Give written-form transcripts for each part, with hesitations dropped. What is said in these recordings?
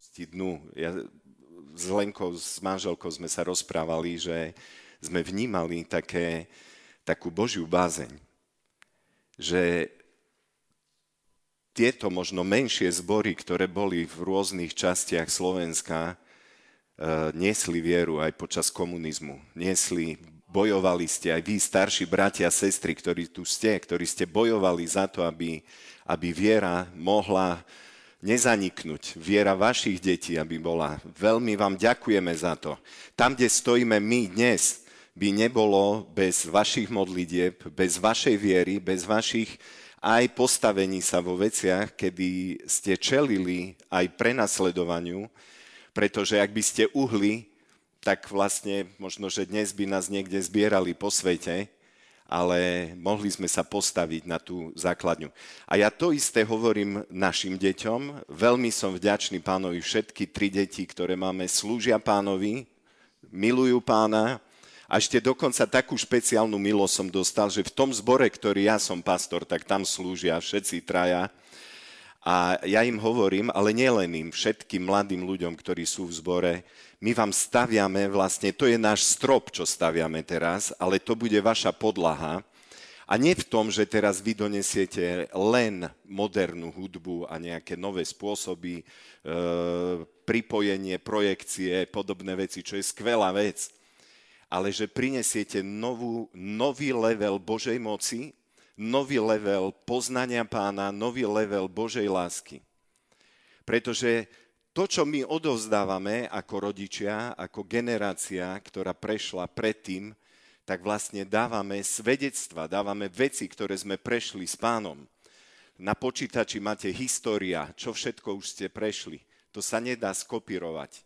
dnu. Ja s Lenkou, s manželkou sme sa rozprávali, že sme vnímali takú Božiu bázeň. Že tieto možno menšie zbory, ktoré boli v rôznych častiach Slovenska, niesli vieru aj počas komunizmu. Bojovali ste, aj vy, starší bratia a sestry, ktorí tu ste, ktorí ste bojovali za to, aby viera mohla nezaniknúť. Viera vašich detí, aby bola. Veľmi vám ďakujeme za to. Tam, kde stojíme my dnes, by nebolo bez vašich modlitieb, bez vašej viery, bez vašich aj postavení sa vo veciach, kedy ste čelili aj prenasledovaniu, pretože ak by ste uhli, tak vlastne možno, že dnes by nás niekde zbierali po svete, ale mohli sme sa postaviť na tú základňu. A ja to isté hovorím našim deťom. Veľmi som vďačný Pánovi. Všetky 3 deti, ktoré máme, slúžia Pánovi, milujú Pána. A ešte dokonca takú špeciálnu milosť som dostal, že v tom zbore, ktorý ja som pastor, tak tam slúžia všetci 3. A ja im hovorím, ale nielen im, všetkým mladým ľuďom, ktorí sú v zbore, my vám staviame, vlastne to je náš strop, čo staviame teraz, ale to bude vaša podlaha. A nie v tom, že teraz vy donesiete len modernú hudbu a nejaké nové spôsoby, pripojenie, projekcie, podobné veci, čo je skvelá vec, ale že prinesiete nový level Božej moci, nový level poznania Pána, nový level Božej lásky. Pretože to, čo my odovzdávame ako rodičia, ako generácia, ktorá prešla predtým, tak vlastne dávame svedectva, dávame veci, ktoré sme prešli s Pánom. Na počítači máte história, čo všetko už ste prešli. To sa nedá skopírovať.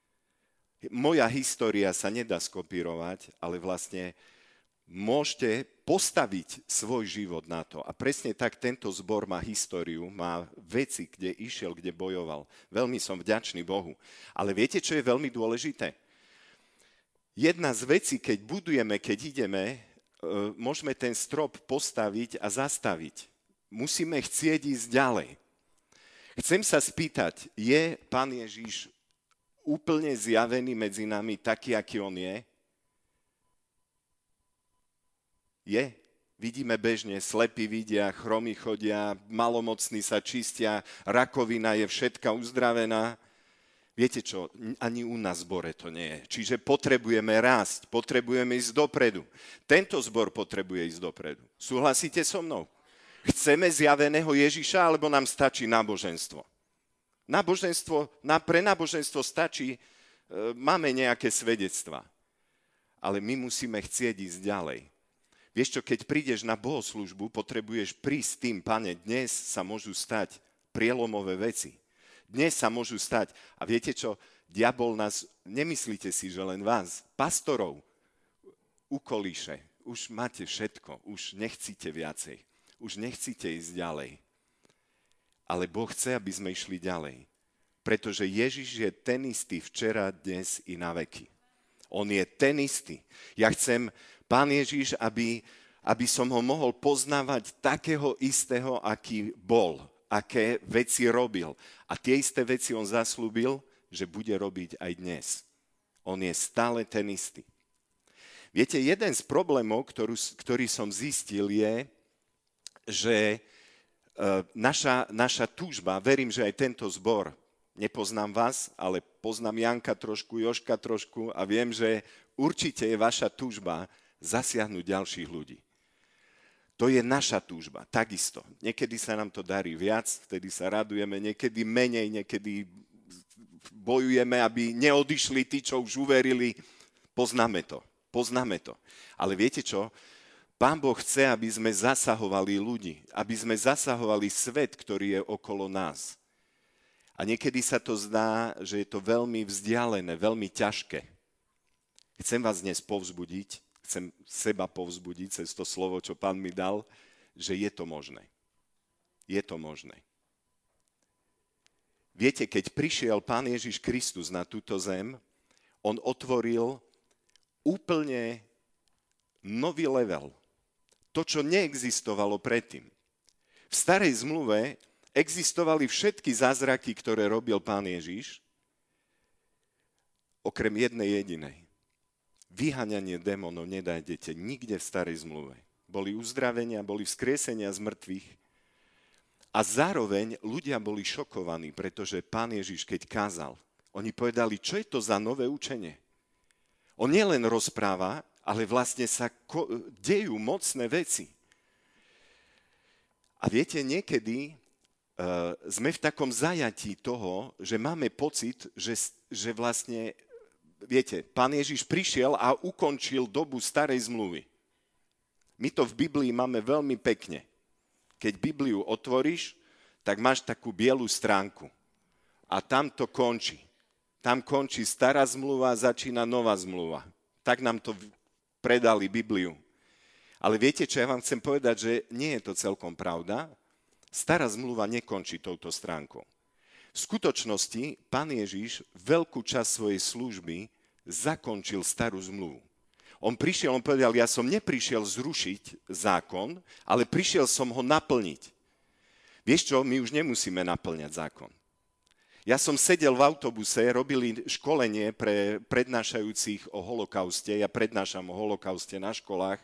Moja história sa nedá skopírovať, ale vlastne môžete postaviť svoj život na to. A presne tak tento zbor má históriu, má veci, kde išiel, kde bojoval. Veľmi som vďačný Bohu. Ale viete, čo je veľmi dôležité? Jedna z vecí, keď budujeme, keď ideme, môžeme ten strop postaviť a zastaviť. Musíme chcieť ísť ďalej. Chcem sa spýtať, je Pán Ježiš úplne zjavený medzi nami taký, aký on je? Je. Vidíme bežne, slepí vidia, chromí chodia, malomocní sa čistia, rakovina je všetka uzdravená. Viete čo, ani u nás v zbore to nie je. Čiže potrebujeme rásť, potrebujeme ísť dopredu. Tento zbor potrebuje ísť dopredu. Súhlasíte so mnou? Chceme zjaveného Ježiša, alebo nám stačí náboženstvo? Pre náboženstvo stačí, máme nejaké svedectvá. Ale my musíme chcieť ísť ďalej. Vieš čo, keď prídeš na bohoslúžbu, potrebuješ prísť tým, Pane, dnes sa môžu stať prielomové veci. Dnes sa môžu stať. A viete čo, diabol nás, nemyslíte si, že len vás, pastorov, ukolíše. Už máte všetko, už nechcíte viacej. Už nechcíte ísť ďalej. Ale Boh chce, aby sme išli ďalej. Pretože Ježiš je ten istý včera, dnes i na veky. On je ten istý. Ja chcem, Pán Ježiš, aby som ho mohol poznávať takého istého, aký bol, aké veci robil. A tie isté veci on zaslúbil, že bude robiť aj dnes. On je stále ten istý. Viete, jeden z problémov, ktorý som zistil, je, že naša túžba, verím, že aj tento zbor, nepoznám vás, ale poznám Janka trošku, Jožka trošku a viem, že určite je vaša túžba zasiahnuť ďalších ľudí. To je naša túžba, takisto. Niekedy sa nám to darí viac, vtedy sa radujeme, niekedy menej, niekedy bojujeme, aby neodišli tí, čo už uverili. Poznáme to. Ale viete čo? Pán Boh chce, aby sme zasahovali ľudí, aby sme zasahovali svet, ktorý je okolo nás. A niekedy sa to zdá, že je to veľmi vzdialené, veľmi ťažké. Chcem vás dnes povzbudiť, chcem seba povzbudiť cez to slovo, čo Pán mi dal, že je to možné. Je to možné. Viete, keď prišiel Pán Ježiš Kristus na túto zem, on otvoril úplne nový level. To, čo neexistovalo predtým. V starej zmluve existovali všetky zázraky, ktoré robil Pán Ježiš, okrem jednej jedinej. Vyháňanie démonov nedájdete nikde v starej zmluve. Boli uzdravenia, boli vzkriesenia z mŕtvych a zároveň ľudia boli šokovaní, pretože Pán Ježiš, keď kázal, oni povedali, čo je to za nové učenie? On nielen rozpráva, ale vlastne sa dejú mocné veci. A viete, niekedy sme v takom zajatí toho, že máme pocit, že vlastne, viete, Pán Ježiš prišiel a ukončil dobu starej zmluvy. My to v Biblii máme veľmi pekne. Keď Bibliu otvoríš, tak máš takú bielu stránku. A tam to končí. Tam končí stará zmluva, začína nová zmluva. Tak nám to predali Bibliu. Ale viete, čo ja vám chcem povedať, že nie je to celkom pravda. Stará zmluva nekončí touto stránkou. V skutočnosti Pán Ježiš veľkú časť svojej služby zakončil starú zmluvu. On povedal, ja som neprišiel zrušiť zákon, ale prišiel som ho naplniť. Vieš čo, my už nemusíme naplňať zákon. Ja som sedel v autobuse, robili školenie pre prednášajúcich o holokauste, ja prednášam o holokauste na školách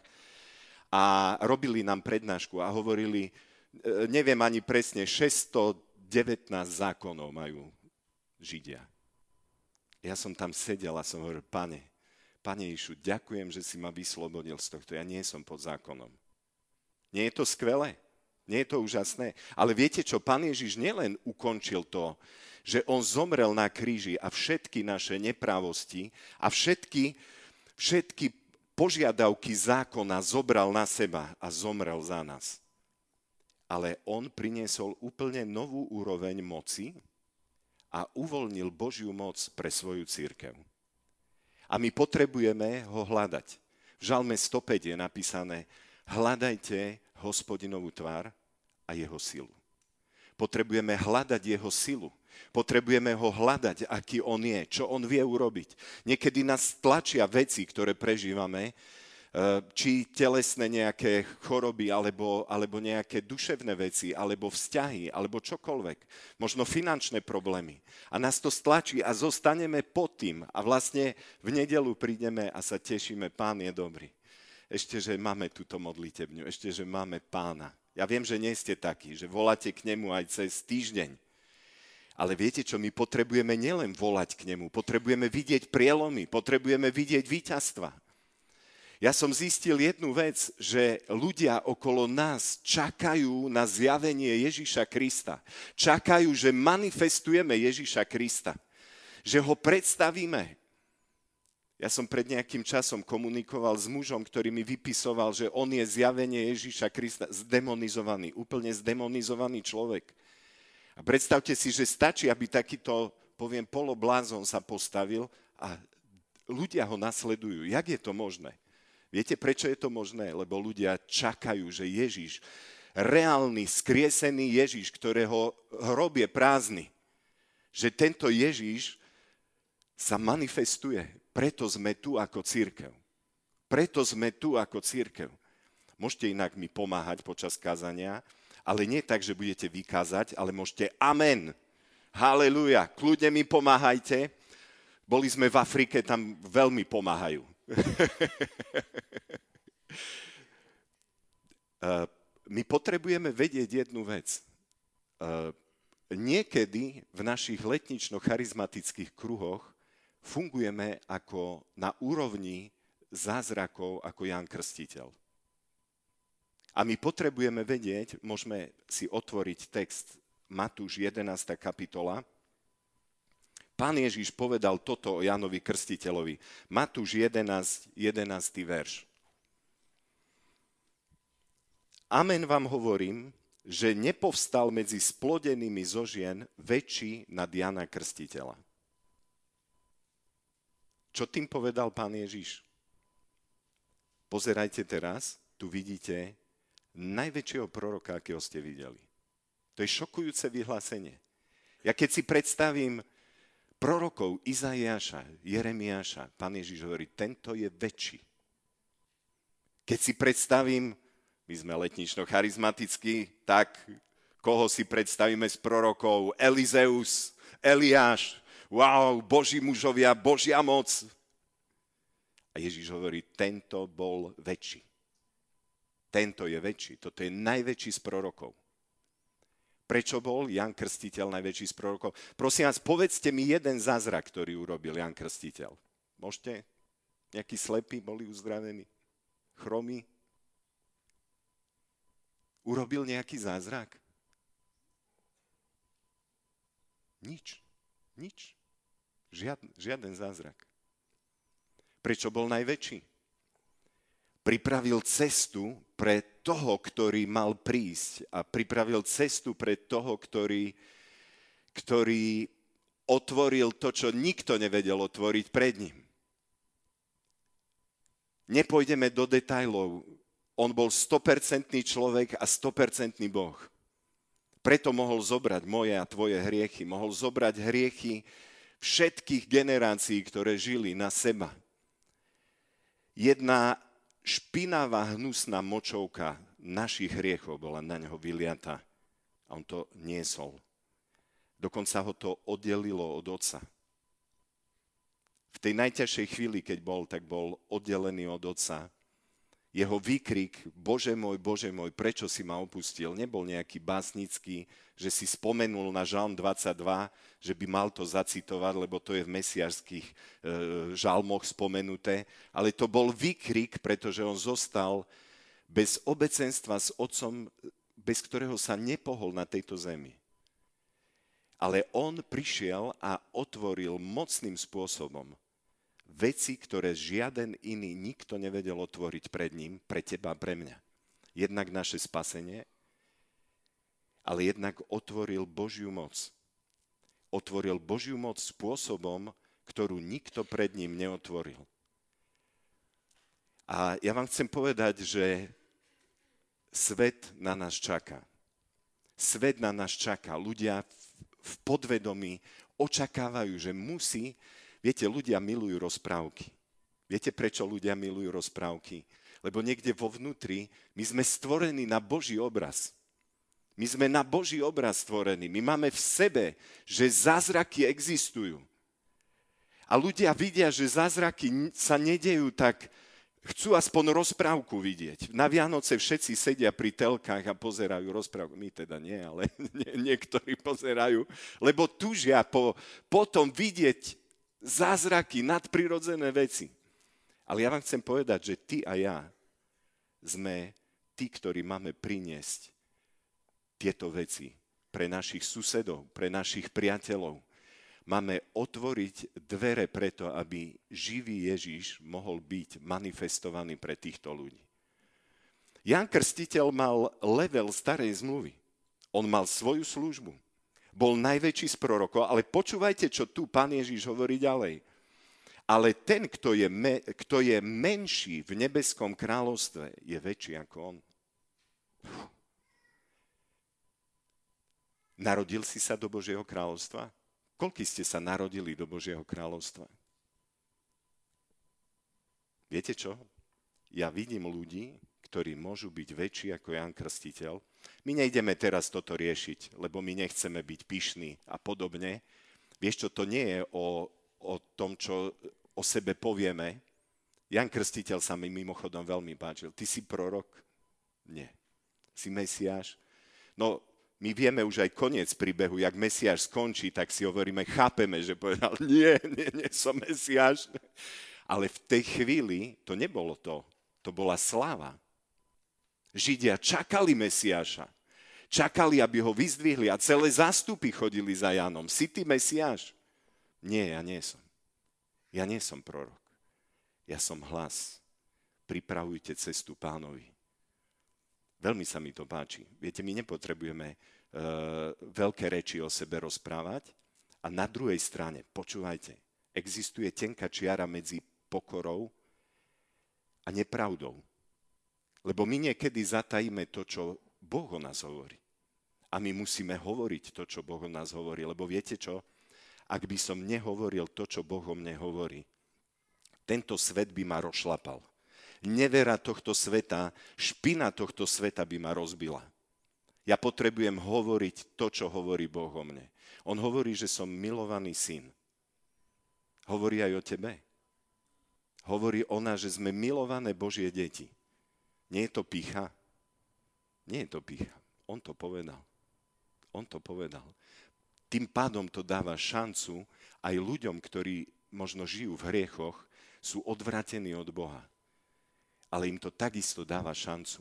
a robili nám prednášku a hovorili, neviem ani presne, 619 zákonov majú Židia. Ja som tam sedel a som hovoril, Pane Ježišu, ďakujem, že si ma vyslobodil z tohto, ja nie som pod zákonom. Nie je to skvelé? Nie je to úžasné? Ale viete čo, Pán Ježiš nielen ukončil to, že on zomrel na kríži a všetky naše neprávosti a všetky požiadavky zákona zobral na seba a zomrel za nás. Ale on priniesol úplne novú úroveň moci a uvoľnil Božiu moc pre svoju cirkev. A my potrebujeme ho hľadať. V Žalme 105 je napísané, hľadajte Hospodinovú tvár a jeho silu. Potrebujeme hľadať jeho silu. Potrebujeme ho hľadať, aký on je, čo on vie urobiť. Niekedy nás tlačia veci, ktoré prežívame, či telesné nejaké choroby, alebo nejaké duševné veci, alebo vzťahy, alebo čokoľvek. Možno finančné problémy. A nás to stlačí a zostaneme pod tým. A vlastne v nedeľu prídeme a sa tešíme, Pán je dobrý. Ešte, že máme túto modlitebňu, ešte, že máme Pána. Ja viem, že nie ste takí, že voláte k nemu aj cez týždeň. Ale viete čo, my potrebujeme nielen volať k nemu, potrebujeme vidieť prielomy, potrebujeme vidieť víťazstva. Ja som zistil jednu vec, že ľudia okolo nás čakajú na zjavenie Ježiša Krista. Čakajú, že manifestujeme Ježiša Krista. Že ho predstavíme. Ja som pred nejakým časom komunikoval s mužom, ktorý mi vypisoval, že on je zjavenie Ježiša Krista, zdemonizovaný, úplne zdemonizovaný človek. A predstavte si, že stačí, aby takýto, poviem, poloblázon sa postavil a ľudia ho nasledujú. Jak je to možné? Viete, prečo je to možné? Lebo ľudia čakajú, že Ježiš, reálny, skriesený Ježiš, ktorého hrob je prázdny, že tento Ježiš sa manifestuje. Preto sme tu ako cirkev. Preto sme tu ako cirkev. Môžete inak mi pomáhať počas kázania, ale nie tak, že budete vykázať, ale môžete amen. Halelúja. Kľudne mi pomáhajte. Boli sme v Afrike, tam veľmi pomáhajú. My potrebujeme vedieť jednu vec. Niekedy v našich letnično-charizmatických kruhoch fungujeme ako na úrovni zázrakov ako Ján Krstiteľ. A my potrebujeme vedieť, môžeme si otvoriť text Matúš 11. kapitola. Pán Ježiš povedal toto o Jánovi Krstiteľovi. Matúš 11. verš. Amen vám hovorím, že nepovstal medzi splodenými zo žien väčší nad Jána Krstiteľa. Čo tým povedal Pán Ježiš? Pozerajte teraz, tu vidíte najväčšieho proroka, akého ste videli. To je šokujúce vyhlásenie. Ja keď si predstavím prorokov Izaiáša, Jeremiáša, Pán Ježiš hovorí, tento je väčší. Keď si predstavím, my sme letnično-charizmatickí, tak koho si predstavíme z prorokov? Elizeus, Eliáš, wow, Boží mužovia, Božia moc. A Ježiš hovorí, tento bol väčší. Tento je väčší. Toto je najväčší z prorokov. Prečo bol Ján Krstiteľ najväčší z prorokov? Prosím vás, povedzte mi jeden zázrak, ktorý urobil Ján Krstiteľ. Môžete? Nejakí slepí boli uzdravení? Chromí? Urobil nejaký zázrak? Nič. Žiaden zázrak. Prečo bol najväčší? Pripravil cestu pre toho, ktorý mal prísť a pripravil cestu pre toho, ktorý otvoril to, čo nikto nevedel otvoriť pred ním. Nepôjdeme do detailov. On bol 100% človek a 100% Boh. Preto mohol zobrať moje a tvoje hriechy. Mohol zobrať hriechy všetkých generácií, ktoré žili na seba. Jedna špinavá, hnusná močovka našich hriechov bola na neho vyliata a on to niesol. Dokonca ho to oddelilo od Otca. V tej najťažšej chvíli, keď bol, tak bol oddelený od Otca. Jeho výkrik, Bože môj, prečo si ma opustil, nebol nejaký básnický, že si spomenul na Žalm 22, že by mal to zacitovať, lebo to je v mesiášských žalmoch spomenuté, ale to bol výkrik, pretože on zostal bez obecenstva s Otcom, bez ktorého sa nepohol na tejto zemi. Ale on prišiel a otvoril mocným spôsobom veci, ktoré žiaden iný nikto nevedel otvoriť pred ním, pre teba a pre mňa. Jednak naše spasenie, ale jednak otvoril Božiu moc. Otvoril Božiu moc spôsobom, ktorú nikto pred ním neotvoril. A ja vám chcem povedať, že svet na nás čaká. Svet na nás čaká. Ľudia v podvedomí očakávajú, že musí. Viete, ľudia milujú rozprávky. Viete, prečo ľudia milujú rozprávky? Lebo niekde vo vnútri my sme stvorení na Boží obraz. My sme na Boží obraz stvorení. My máme v sebe, že zázraky existujú. A ľudia vidia, že zázraky sa nedejú, tak chcú aspoň rozprávku vidieť. Na Vianoce všetci sedia pri telkách a pozerajú rozprávku. My teda nie, ale niektorí pozerajú, lebo túžia potom vidieť zázraky, nadprirodzené veci. Ale ja vám chcem povedať, že ty a ja sme tí, ktorí máme priniesť tieto veci pre našich susedov, pre našich priateľov. Máme otvoriť dvere preto, aby živý Ježiš mohol byť manifestovaný pre týchto ľudí. Ján Krstiteľ mal level starej zmluvy. On mal svoju službu. Bol najväčší z prorokov, ale počúvajte, čo tu Pán Ježiš hovorí ďalej. Ale ten, kto je menší v nebeskom kráľovstve, je väčší ako on. Narodil si sa do Božieho kráľovstva? Koľkí ste sa narodili do Božieho kráľovstva? Viete čo? Ja vidím ľudí, ktorí môžu byť väčší ako Ján Krstiteľ. My nejdeme teraz toto riešiť, lebo my nechceme byť pyšní a podobne. Vieš čo, to nie je o tom, čo o sebe povieme. Ján Krstiteľ sa mi mimochodom veľmi páčil. Ty si prorok? Nie. Si Mesiáš? No, my vieme už aj koniec príbehu. Jak Mesiáš skončí, tak si hovoríme, chápeme, že povedal, nie som Mesiáš. Ale v tej chvíli to nebolo to. To bola sláva. Židia čakali Mesiáša. Čakali, aby ho vyzdvihli a celé zástupy chodili za Jánom. Si ty Mesiáš? Nie, ja nie som. Ja nie som prorok. Ja som hlas. Pripravujte cestu Pánovi. Veľmi sa mi to páči. Viete, my nepotrebujeme veľké reči o sebe rozprávať a na druhej strane, počúvajte, existuje tenká čiara medzi pokorou a nepravdou. Lebo my niekedy zatajíme to, čo Boh o nás hovorí. A my musíme hovoriť to, čo Boh o nás hovorí. Lebo viete čo? Ak by som nehovoril to, čo Boh o mne hovorí, tento svet by ma rozšlapal. Nevera tohto sveta, špina tohto sveta by ma rozbila. Ja potrebujem hovoriť to, čo hovorí Boh o mne. On hovorí, že som milovaný syn. Hovorí aj o tebe. Hovorí o nás, že sme milované Božie deti. Nie je to pýcha? Nie je to pýcha. On to povedal. On to povedal. Tým pádom to dáva šancu aj ľuďom, ktorí možno žijú v hriechoch, sú odvratení od Boha. Ale im to takisto dáva šancu.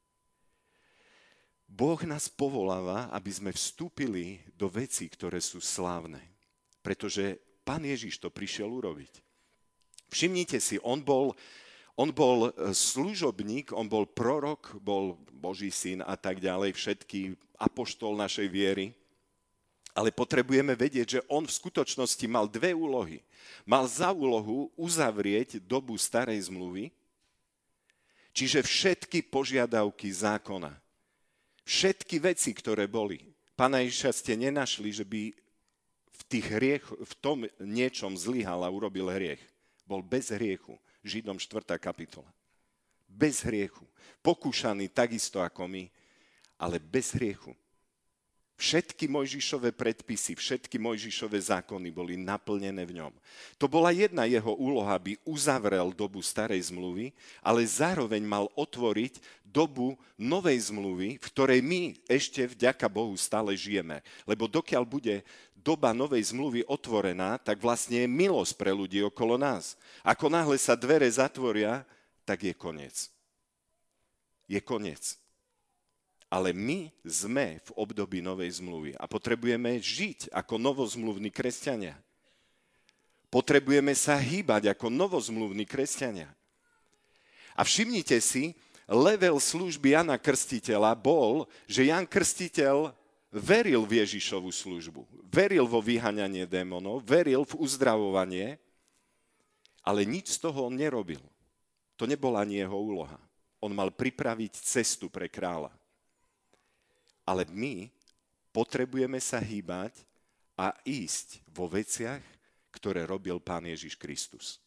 Boh nás povoláva, aby sme vstúpili do vecí, ktoré sú slávne. Pretože Pán Ježiš to prišiel urobiť. Všimnite si, on bol služobník, on bol prorok, bol Boží syn a tak ďalej, všetky apoštol našej viery. Ale potrebujeme vedieť, že on v skutočnosti mal dve úlohy. Mal za úlohu uzavrieť dobu starej zmluvy, čiže všetky požiadavky zákona, všetky veci, ktoré boli. Pána Ježiša ste nenašli, že by v tom niečom zlyhal a urobil hriech. Bol bez hriechu. Židom 4. kapitola. Bez hriechu. Pokúšaný takisto ako my, ale bez hriechu. Všetky Mojžišove predpisy, všetky Mojžišove zákony boli naplnené v ňom. To bola jedna jeho úloha, aby uzavrel dobu starej zmluvy, ale zároveň mal otvoriť dobu novej zmluvy, v ktorej my ešte vďaka Bohu stále žijeme. Lebo dokiaľ bude doba novej zmluvy otvorená, tak vlastne je milosť pre ľudí okolo nás. Ako náhle sa dvere zatvoria, tak je koniec. Je koniec. Ale my sme v období novej zmluvy a potrebujeme žiť ako novozmluvní kresťania. Potrebujeme sa hýbať ako novozmluvní kresťania. A všimnite si, level služby Jana Krstiteľa bol, že Jan Krstiteľ veril v Ježišovu službu, veril vo vyháňanie démonov, veril v uzdravovanie, ale nič z toho on nerobil. To nebola ani jeho úloha. On mal pripraviť cestu pre kráľa. Ale my potrebujeme sa hýbať a ísť vo veciach, ktoré robil Pán Ježiš Kristus.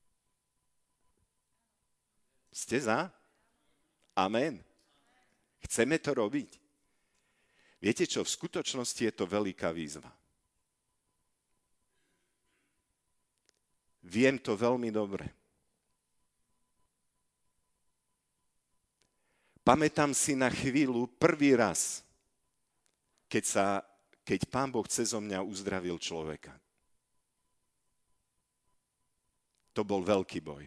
Ste za? Amen. Chceme to robiť. Viete čo, v skutočnosti je to veľká výzva. Viem to veľmi dobre. Pamätám si na chvíľu prvý raz, keď Pán Boh cezo mňa uzdravil človeka. To bol veľký boj.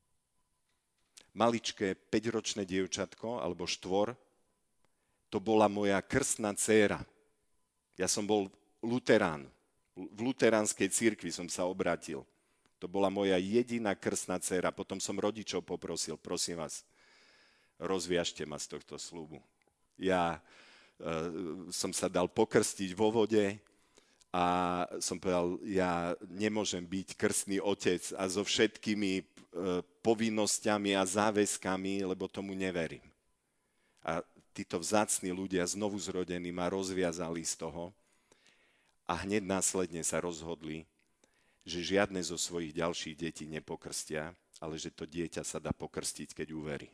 Maličké 5-ročné dievčatko, alebo 4, to bola moja krstná dcéra. Ja som bol luterán. V luteránskej cirkvi som sa obrátil. To bola moja jediná krstná dcéra. Potom som rodičov poprosil, prosím vás, rozviažte ma z tohto sľubu. Ja som sa dal pokrstiť vo vode a som povedal, ja nemôžem byť krstný otec a so všetkými povinnosťami a záväzkami, lebo tomu neverím. A títo vzácni ľudia, znovu zrodení, ma rozviazali z toho a hneď následne sa rozhodli, že žiadne zo svojich ďalších detí nepokrstia, ale že to dieťa sa dá pokrstiť, keď uverí.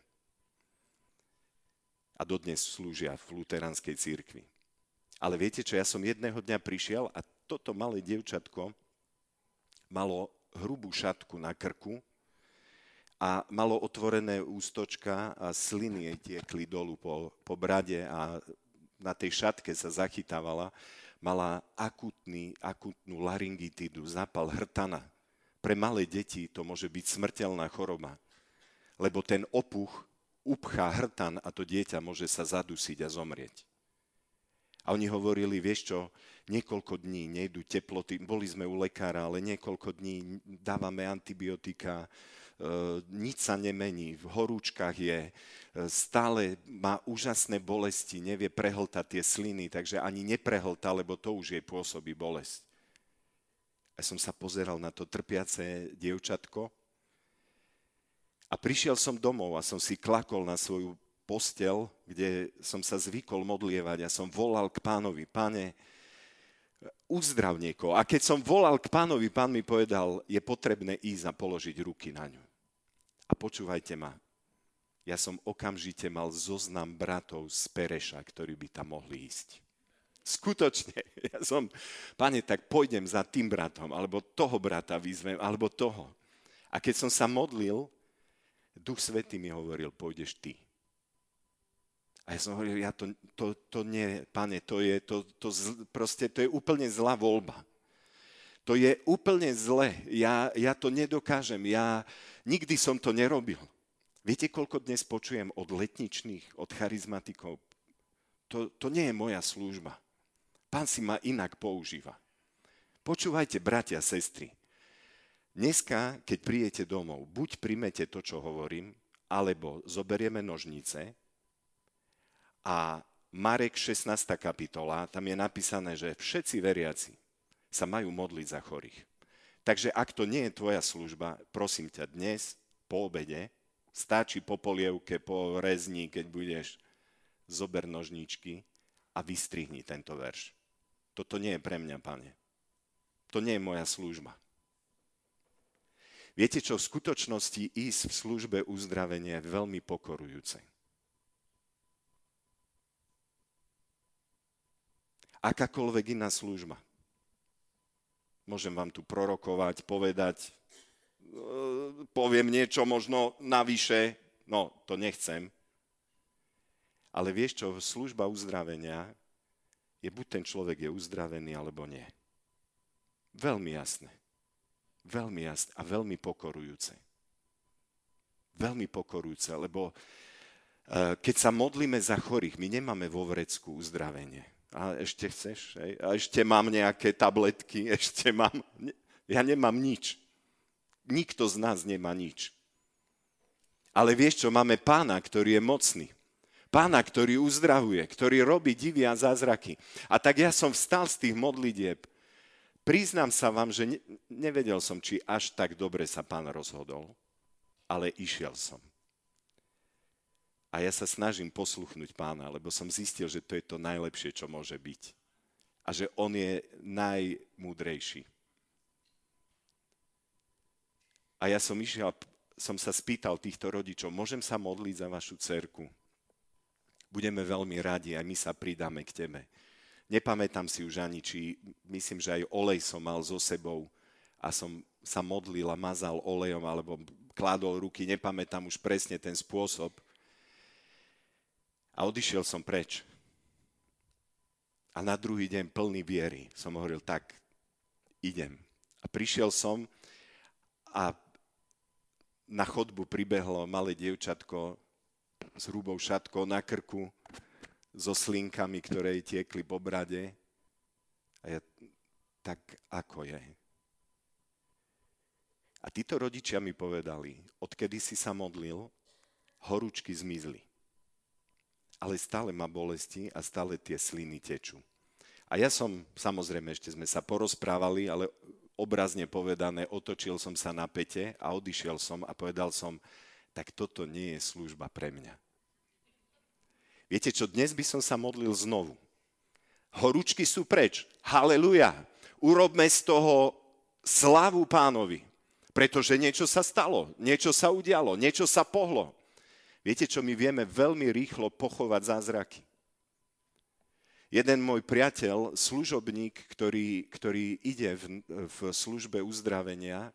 A dodnes slúžia v luteránskej cirkvi. Ale viete čo, ja som jedného dňa prišiel a toto malé dievčatko malo hrubú šatku na krku a malo otvorené ústočka a sliny jej tiekli dolu po brade a na tej šatke sa zachytávala. Mala akútnu laryngitidu, zápal hrtana. Pre malé deti to môže byť smrteľná choroba, lebo ten opuch upchá hrtan a to dieťa môže sa zadusiť a zomrieť. A oni hovorili, vieš čo, niekoľko dní nejdu teploty, boli sme u lekára, ale niekoľko dní dávame antibiotika, nič sa nemení, v horúčkach je, stále má úžasné bolesti, nevie prehltať tie sliny, takže ani neprehltá, lebo to už jej pôsobí bolesť. A som sa pozeral na to trpiace dievčatko, a prišiel som domov a som si klakol na svoju posteľ, kde som sa zvykol modlievať a som volal k Pánovi, Pane, uzdrav niekoho. A keď som volal k Pánovi, Pán mi povedal, je potrebné ísť a položiť ruky na ňu. A počúvajte ma, ja som okamžite mal zoznam bratov z Pereša, ktorí by tam mohli ísť. Skutočne. Ja som, Pane, tak pôjdem za tým bratom, alebo toho brata vyzvem, alebo toho. A keď som sa modlil, Duch Svätý mi hovoril, pôjdeš ty. A ja som hovoril, to nie, Pane, proste to je úplne zlá voľba. To je úplne zle. Ja to nedokážem. Ja nikdy som to nerobil. Viete, koľko dnes počujem od letničných, od charizmatikov? To nie je moja služba. Pán si ma inak používa. Počúvajte, bratia, sestry. Dneska, keď príjete domov, buď príjmete to, čo hovorím, alebo zoberieme nožnice a Marek 16. kapitola, tam je napísané, že všetci veriaci sa majú modliť za chorých. Takže ak to nie je tvoja služba, prosím ťa, dnes po obede, stačí po polievke, po rezni, keď budeš, zober nožničky a vystrihni tento verš. Toto nie je pre mňa, Pane. To nie je moja služba. Viete čo, v skutočnosti ísť v službe uzdravenia je veľmi pokorujúce. Akákoľvek iná služba. Môžem vám tu prorokovať, povedať, poviem niečo možno navyše, no to nechcem. Ale vieš čo, služba uzdravenia je buď ten človek je uzdravený, alebo nie. Veľmi jasné. Veľmi jasné a veľmi pokorujúce. Veľmi pokorujúce, lebo keď sa modlíme za chorých, my nemáme vo vrecku uzdravenie. A ešte chceš? Hej? A ešte mám nejaké tabletky, ja nemám nič. Nikto z nás nemá nič. Ale vieš čo, máme Pána, ktorý je mocný. Pána, ktorý uzdravuje, ktorý robí divy a zázraky. A tak ja som vstal z tých modlitieb. Priznám sa vám, že nevedel som, či až tak dobre sa Pán rozhodol, ale išiel som. A ja sa snažím posluchnúť Pána, lebo som zistil, že to je to najlepšie, čo môže byť. A že on je najmúdrejší. A ja som sa spýtal týchto rodičov, môžem sa modliť za vašu dcerku? Budeme veľmi radi, aj my sa pridáme k tebe. Nepamätám si už ani, myslím, že aj olej som mal so sebou a som sa modlil a mazal olejom alebo kládol ruky, nepamätám už presne ten spôsob. A odišiel som preč. A na druhý deň plný viery som hovoril, tak, idem. A prišiel som a na chodbu pribehlo malé dievčatko s hrubou šatkou na krku, so slinkami, ktoré tiekli po brade. A ja, tak ako je? A títo rodičia mi povedali, odkedy si sa modlil, horúčky zmizli. Ale stále má bolesti a stále tie sliny tečú. A ja som, samozrejme, ešte sme sa porozprávali, ale obrazne povedané, otočil som sa na päte a odišiel som a povedal som, tak toto nie je služba pre mňa. Viete čo, dnes by som sa modlil znovu. Horúčky sú preč. Haleluja. Urobme z toho slávu Pánovi. Pretože niečo sa stalo, niečo sa udialo, niečo sa pohlo. Viete čo, my vieme veľmi rýchlo pochovať zázraky. Jeden môj priateľ, služobník, ktorý ide v službe uzdravenia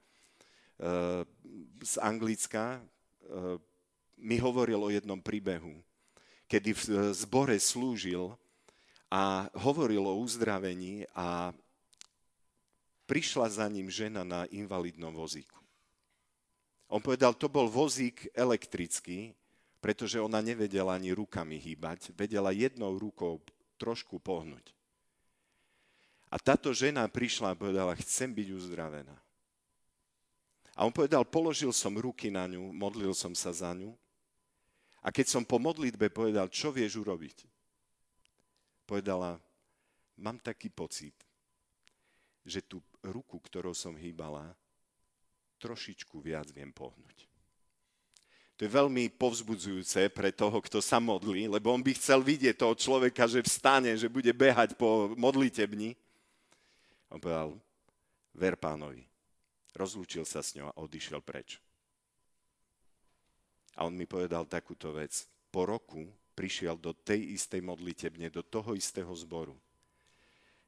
z Anglicka, mi hovoril o jednom príbehu, kedy v zbore slúžil a hovoril o uzdravení a prišla za ním žena na invalidnom vozíku. On povedal, to bol vozík elektrický, pretože ona nevedela ani rukami hýbať, vedela jednou rukou trošku pohnúť. A táto žena prišla a povedala, chcem byť uzdravená. A on povedal, položil som ruky na ňu, modlil som sa za ňu. A keď som po modlitbe povedal, čo vieš urobiť? Povedala, mám taký pocit, že tú ruku, ktorou som hýbala, trošičku viac viem pohnúť. To je veľmi povzbudzujúce pre toho, kto sa modlí, lebo on by chcel vidieť toho človeka, že vstane, že bude behať po modlitebni. On povedal, ver Pánovi. Rozlúčil sa s ňou a odišiel preč. A on mi povedal takúto vec. Po roku prišiel do tej istej modlitebne, do toho istého zboru.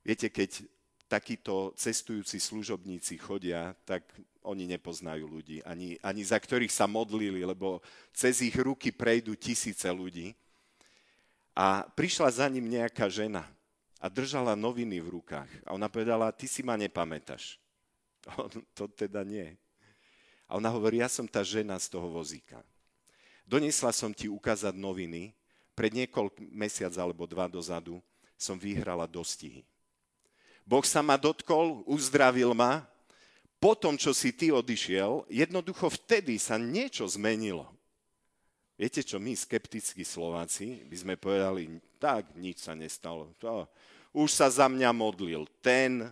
Viete, keď takíto cestujúci služobníci chodia, tak oni nepoznajú ľudí, ani za ktorých sa modlili, lebo cez ich ruky prejdú tisíce ľudí. A prišla za ním nejaká žena a držala noviny v rukách. A ona povedala, ty si ma nepamätáš. To teda nie. A ona hovorí, ja som tá žena z toho vozíka. Doniesla som ti ukázať noviny, pred niekoľko mesiac alebo 2 dozadu som vyhrala dostihy. Boh sa ma dotkol, uzdravil ma, potom, čo si ty odišiel, jednoducho vtedy sa niečo zmenilo. Viete čo, my skeptickí Slováci by sme povedali, tak nič sa nestalo. Už sa za mňa modlil ten.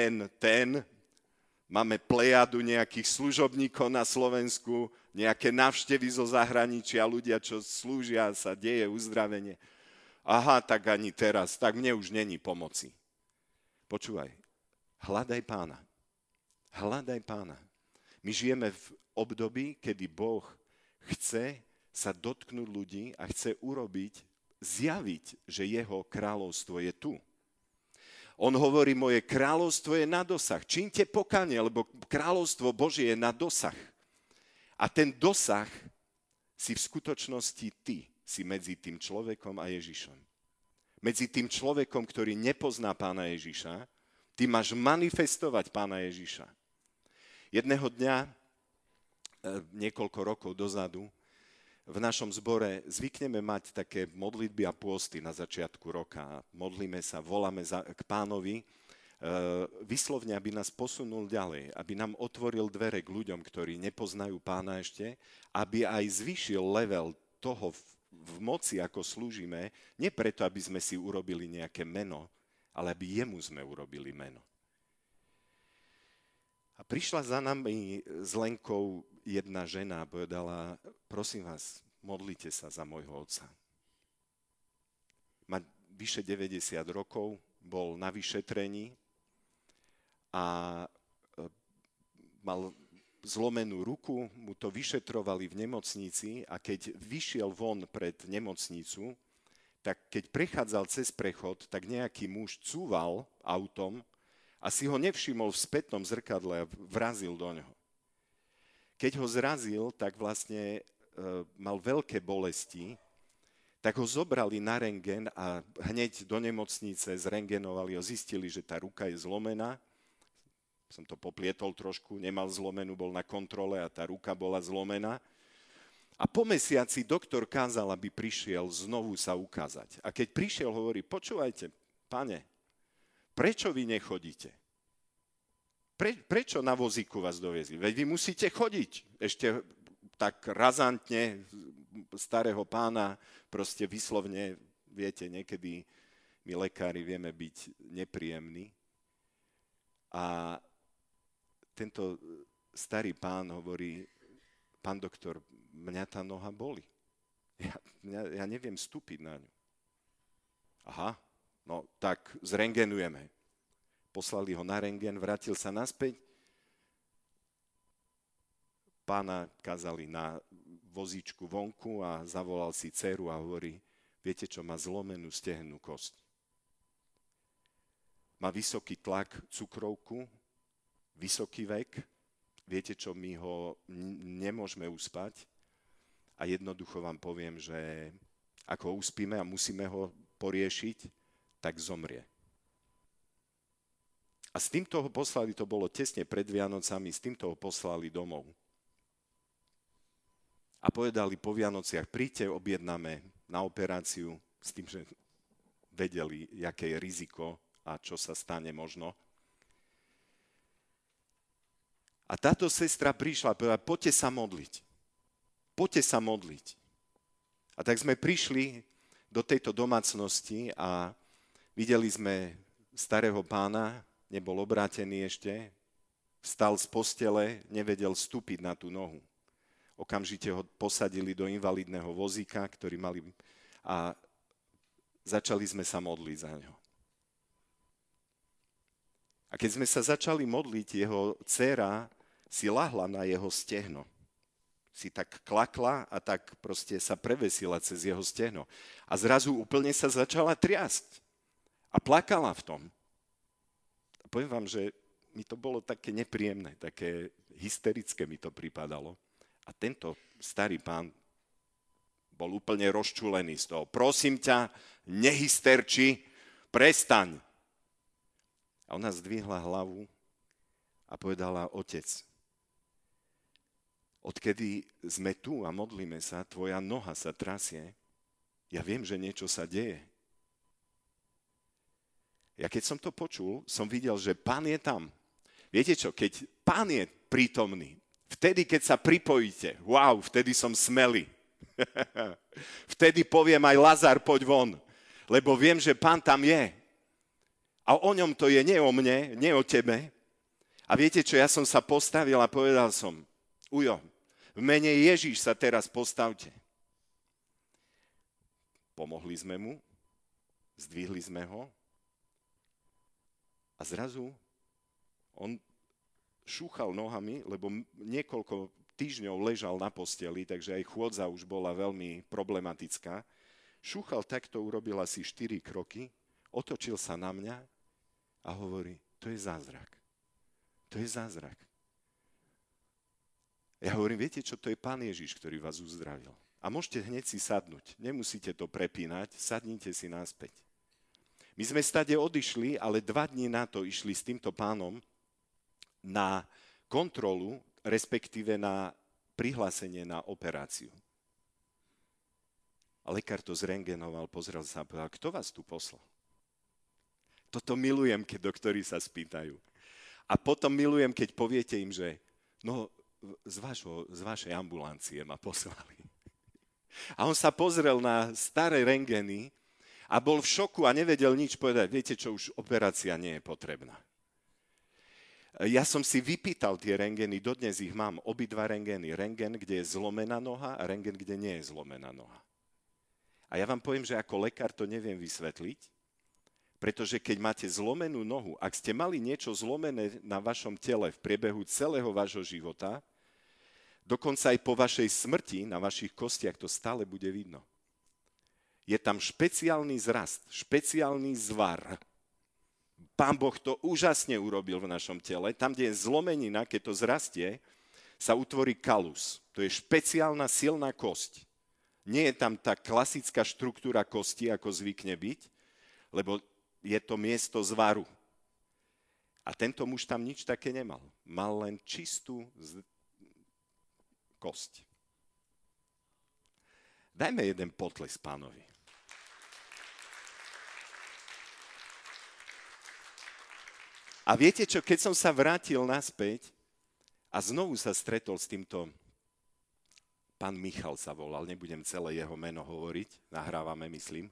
Máme plejadu nejakých služobníkov na Slovensku, nejaké návštevy zo zahraničia, ľudia, čo slúžia, sa deje uzdravenie. Aha, tak ani teraz, tak mne už není pomoci. Počúvaj, hľadaj Pána. Hľadaj Pána. My žijeme v období, kedy Boh chce sa dotknúť ľudí a chce zjaviť, že jeho kráľovstvo je tu. On hovorí, moje kráľovstvo je na dosah. Čínte pokánie, lebo kráľovstvo Božie je na dosah. A ten dosah si v skutočnosti ty si medzi tým človekom a Ježišom. Medzi tým človekom, ktorý nepozná Pána Ježiša, ty máš manifestovať Pána Ježiša. Jedného dňa, niekoľko rokov dozadu, v našom zbore zvykneme mať také modlitby a pôsty na začiatku roka. Modlíme sa, voláme k Pánovi, vyslovne, aby nás posunul ďalej, aby nám otvoril dvere k ľuďom, ktorí nepoznajú Pána ešte, aby aj zvýšil level toho v moci, ako slúžime, nie preto, aby sme si urobili nejaké meno, ale aby jemu sme urobili meno. A prišla za nami s Lenkou jedna žena a povedala, prosím vás, modlite sa za môjho otca. Má vyše 90 rokov, bol na vyšetrení a mal zlomenú ruku, mu to vyšetrovali v nemocnici a keď vyšiel von pred nemocnicu, tak keď prechádzal cez prechod, tak nejaký muž cúval autom a si ho nevšimol v spätnom zrkadle a vrazil do ňoho. Keď ho zrazil, tak vlastne mal veľké bolesti, tak ho zobrali na rentgen a hneď do nemocnice zrentgenovali ho, zistili, že tá ruka je zlomená. Som to poplietol trošku, nemal zlomenú, bol na kontrole a tá ruka bola zlomená. A po mesiaci doktor kázal, aby prišiel znovu sa ukázať. A keď prišiel, hovorí, počúvajte, pane, prečo vy nechodíte? Prečo na vozíku vás doviezli? Veď vy musíte chodiť. Ešte tak razantne starého pána, proste vyslovne, viete, niekedy my lekári vieme byť nepríjemní. A tento starý pán hovorí, pán doktor, mňa tá noha boli. Ja neviem vstúpiť na ňu. Aha, no tak zrengenujeme. Poslali ho na rentgen, vrátil sa naspäť. Pána kázali na vozíčku vonku a zavolal si dceru a hovorí, viete čo, má zlomenú stehnú kosť. Má vysoký tlak, cukrovku, vysoký vek, viete čo, my ho nemôžeme uspať a jednoducho vám poviem, že ako ho uspíme a musíme ho poriešiť, tak zomrie. A s týmto ho poslali, to bolo tesne pred Vianocami, s týmto ho poslali domov. A povedali po Vianociach, príďte, objednáme na operáciu, s tým, že vedeli, aké je riziko a čo sa stane možno. A táto sestra prišla a povedala, poďte sa modliť. Poďte sa modliť. A tak sme prišli do tejto domácnosti a videli sme starého pána, nebol obrátený ešte, vstal z postele, nevedel vstúpiť na tú nohu. Okamžite ho posadili do invalidného vozíka, ktorý mali, a začali sme sa modliť za ňo. A keď sme sa začali modliť, jeho dcéra si lahla na jeho stehno. Si tak klakla a tak proste sa prevesila cez jeho stehno. A zrazu úplne sa začala triasť. A plakala v tom. Poviem vám, že mi to bolo také nepríjemné, také hysterické mi to pripadalo. A tento starý pán bol úplne rozčúlený z toho. Prosím ťa, nehysterči, prestaň. A ona zdvihla hlavu a povedala, otec, odkedy sme tu a modlíme sa, tvoja noha sa trasie, ja viem, že niečo sa deje. Ja keď som to počul, som videl, že pán je tam. Viete čo, keď pán je prítomný, vtedy, keď sa pripojíte, wow, vtedy som smelý. Vtedy poviem aj Lazar, poď von, lebo viem, že pán tam je. A o ňom to je, nie o mne, nie o tebe. A viete čo, ja som sa postavil a povedal som, Ujo, v mene Ježíš sa teraz postavte. Pomohli sme mu, zdvihli sme ho a zrazu on šúchal nohami, lebo niekoľko týždňov ležal na posteli, takže aj chôdza už bola veľmi problematická. Šúchal takto, urobil asi 4 kroky, otočil sa na mňa a hovorí, to je zázrak. To je zázrak. Ja hovorím, viete čo, to je Pán Ježiš, ktorý vás uzdravil. A môžete hneď si sadnúť, nemusíte to prepínať, sadnite si naspäť. My sme stade odišli, ale 2 dní na to išli s týmto pánom na kontrolu, respektíve na prihlásenie na operáciu. A lekár to zrentgenoval, pozrel sa a povedal, kto vás tu poslal? Toto milujem, keď doktori sa spýtajú. A potom milujem, keď poviete im, že no, z vašej ambulancie ma poslali. A on sa pozrel na staré rentgeny a bol v šoku a nevedel nič povedať. Viete čo, už operácia nie je potrebná. Ja som si vypýtal tie rentgeny, dodnes ich mám, obidva rentgeny. Rentgen, kde je zlomená noha a rentgen, kde nie je zlomená noha. A ja vám poviem, že ako lekár to neviem vysvetliť, pretože keď máte zlomenú nohu, ak ste mali niečo zlomené na vašom tele v priebehu celého vášho života, dokonca aj po vašej smrti na vašich kostiach to stále bude vidno. Je tam špeciálny zrast, špeciálny zvar. Pán Boh to úžasne urobil v našom tele. Tam, kde je zlomenina, keď to zrastie, sa utvorí kalus. To je špeciálna silná kosť. Nie je tam tá klasická štruktúra kosti, ako zvykne byť, lebo je to miesto zvaru. A tento muž tam nič také nemal. Mal len čistú kosť. Dajme jeden potles pánovi. A viete čo, keď som sa vrátil naspäť a znovu sa stretol s týmto, pán Michal sa volal, nebudem celé jeho meno hovoriť, nahrávame, myslím.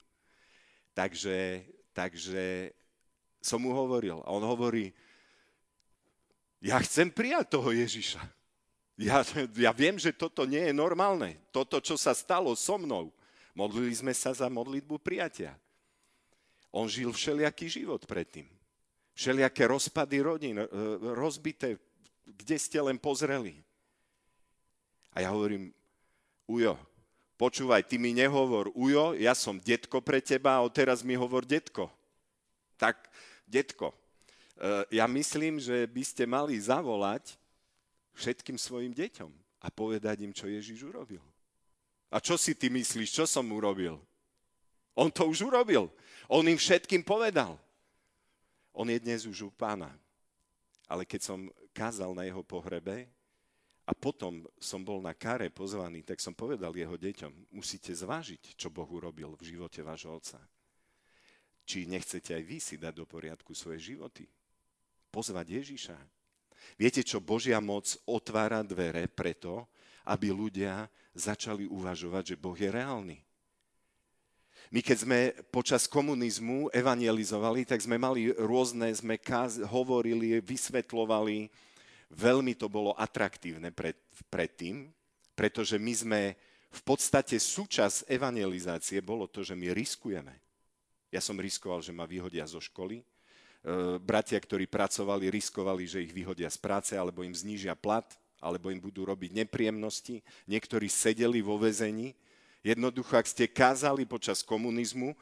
Takže som mu hovoril a on hovorí, ja chcem prijať toho Ježiša. Ja viem, že toto nie je normálne. Toto, čo sa stalo so mnou. Modlili sme sa za modlitbu prijatia. On žil všelijaký život predtým. Všelijaké rozpady rodín, rozbité, kde ste len pozreli. A ja hovorím, Ujo, počúvaj, ty mi nehovor Ujo, ja som detko pre teba a odteraz mi hovor detko. Tak, detko, ja myslím, že by ste mali zavolať všetkým svojim deťom a povedať im, čo Ježiš urobil. A čo si ty myslíš, čo som urobil? On to už urobil. On im všetkým povedal. On je dnes už u Pána. Ale keď som kázal na jeho pohrebe a potom som bol na káre pozvaný, tak som povedal jeho deťom, musíte zvážiť, čo Boh urobil v živote vášho otca. Či nechcete aj vy si dať do poriadku svoje životy. Pozvať Ježiša. Viete čo, Božia moc otvára dvere preto, aby ľudia začali uvažovať, že Boh je reálny. My keď sme počas komunizmu evangelizovali, tak sme mali rôzne, hovorili, vysvetľovali, veľmi to bolo atraktívne predtým, pretože my sme v podstate súčasť evangelizácie bolo to, že my riskujeme. Ja som riskoval, že ma vyhodia zo školy. Bratia, ktorí pracovali, riskovali, že ich vyhodia z práce, alebo im znížia plat, alebo im budú robiť nepríjemnosti. Niektorí sedeli vo väzení. Jednoducho, ak ste kázali počas komunizmu,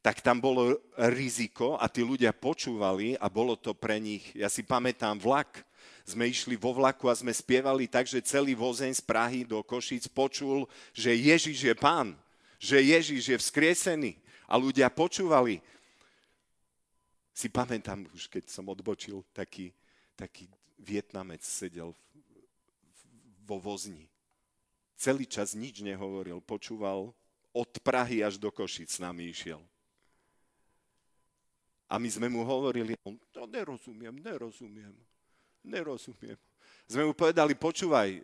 tak tam bolo riziko a tí ľudia počúvali a bolo to pre nich, ja si pamätám vlak, sme išli vo vlaku a sme spievali tak, že celý vozeň z Prahy do Košíc počul, že Ježiš je Pán, že Ježiš je vzkriesený a ľudia počúvali. Si pamätám už, keď som odbočil, taký Vietnamec sedel vo vozni. Celý čas nič nehovoril, počúval, od Prahy až do Košic s nami išiel. A my sme mu hovorili, to nerozumiem. Sme mu povedali, počúvaj,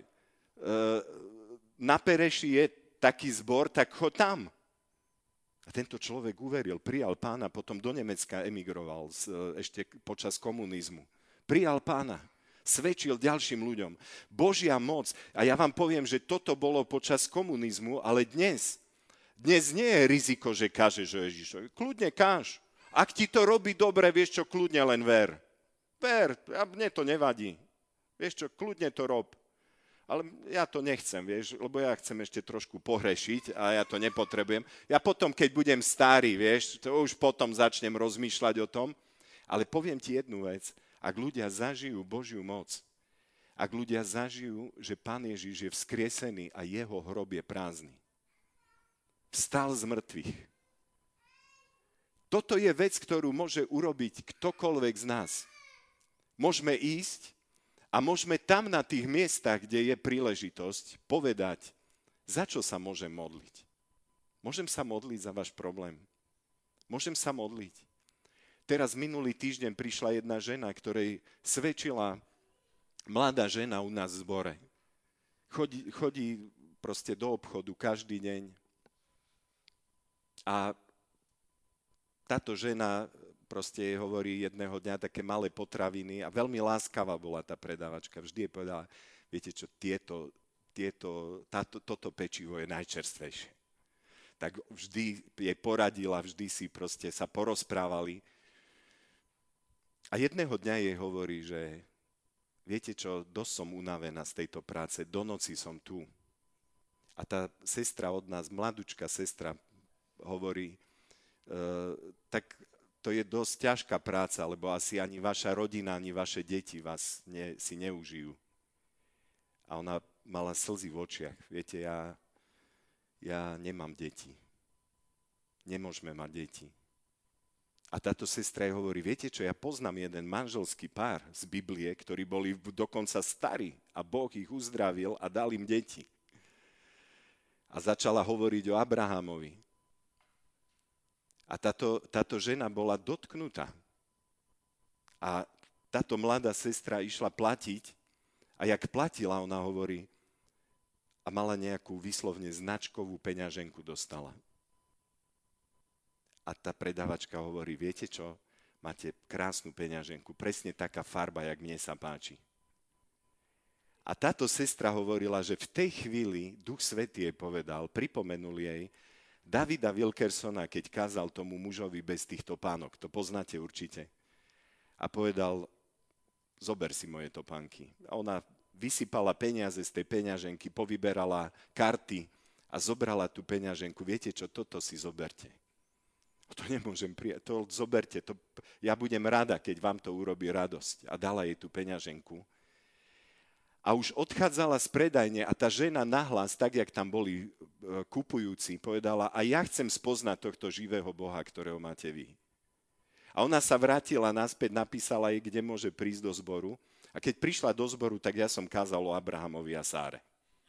na Pereši je taký zbor, tak choď tam. A tento človek uveril, prijal Pána, potom do Nemecka emigroval ešte počas komunizmu. Prijal Pána, svedčil ďalším ľuďom. Božia moc, a ja vám poviem, že toto bolo počas komunizmu, ale dnes nie je riziko, že kážeš o Ježišovi. Kľudne káž. Ak ti to robí dobre, vieš čo, kľudne len ver. Ver, a mne to nevadí. Vieš čo, kľudne to rob. Ale ja to nechcem, vieš, lebo ja chcem ešte trošku pohrešiť a ja to nepotrebujem. Ja potom, keď budem starý, vieš, to už potom začnem rozmýšľať o tom. Ale poviem ti jednu vec. Ak ľudia zažijú Božiu moc, ak ľudia zažijú, že Pán Ježiš je vzkriesený a jeho hrob je prázdny, vstal z mŕtvych. Toto je vec, ktorú môže urobiť ktokoľvek z nás. Môžeme ísť a môžeme tam na tých miestach, kde je príležitosť, povedať, za čo sa môžem modliť. Môžem sa modliť za váš problém. Môžem sa modliť. Teraz minulý týždeň prišla jedna žena, ktorej svedčila mladá žena u nás v zbore. Chodí proste do obchodu každý deň. A táto žena proste jej hovorí jedného dňa také malé potraviny a veľmi láskavá bola tá predávačka. Vždy jej povedala, viete čo, toto pečivo je najčerstvejšie. Tak vždy jej poradila, vždy si proste sa porozprávali. A jedného dňa jej hovorí, že viete čo, dosť som unavená z tejto práce, do noci som tu. A tá sestra od nás, mladúčka sestra, hovorí, tak to je dosť ťažká práca, lebo asi ani vaša rodina, ani vaše deti vás si neužijú. A ona mala slzy v očiach. Viete, ja nemám deti. Nemôžeme mať deti. A táto sestra jej hovorí, viete čo, ja poznám jeden manželský pár z Biblie, ktorí boli dokonca starí a Boh ich uzdravil a dal im deti. A začala hovoriť o Abrahamovi. A táto žena bola dotknutá. A táto mladá sestra išla platiť a jak platila, ona hovorí, a mala nejakú výslovne značkovú peňaženku dostala. A tá predávačka hovorí, viete čo, máte krásnu peňaženku, presne taká farba, jak mne sa páči. A táto sestra hovorila, že v tej chvíli Duch Svätý jej povedal, pripomenul jej, Davida Wilkersona, keď kázal tomu mužovi bez tých topánok, to poznáte určite, a povedal, zober si moje topánky. A ona vysypala peniaze z tej peňaženky, povyberala karty a zobrala tú peňaženku. Viete čo, toto si zoberte. To nemôžem prijať, to zoberte, ja budem rada, keď vám to urobí radosť. A dala jej tú peňaženku. A už odchádzala z predajne a tá žena nahlas, tak jak tam boli kupujúci, povedala, a ja chcem spoznať tohto živého Boha, ktorého máte vy. A ona sa vrátila naspäť, napísala jej, kde môže prísť do zboru. A keď prišla do zboru, tak ja som kázal o Abrahamovi a Sáre.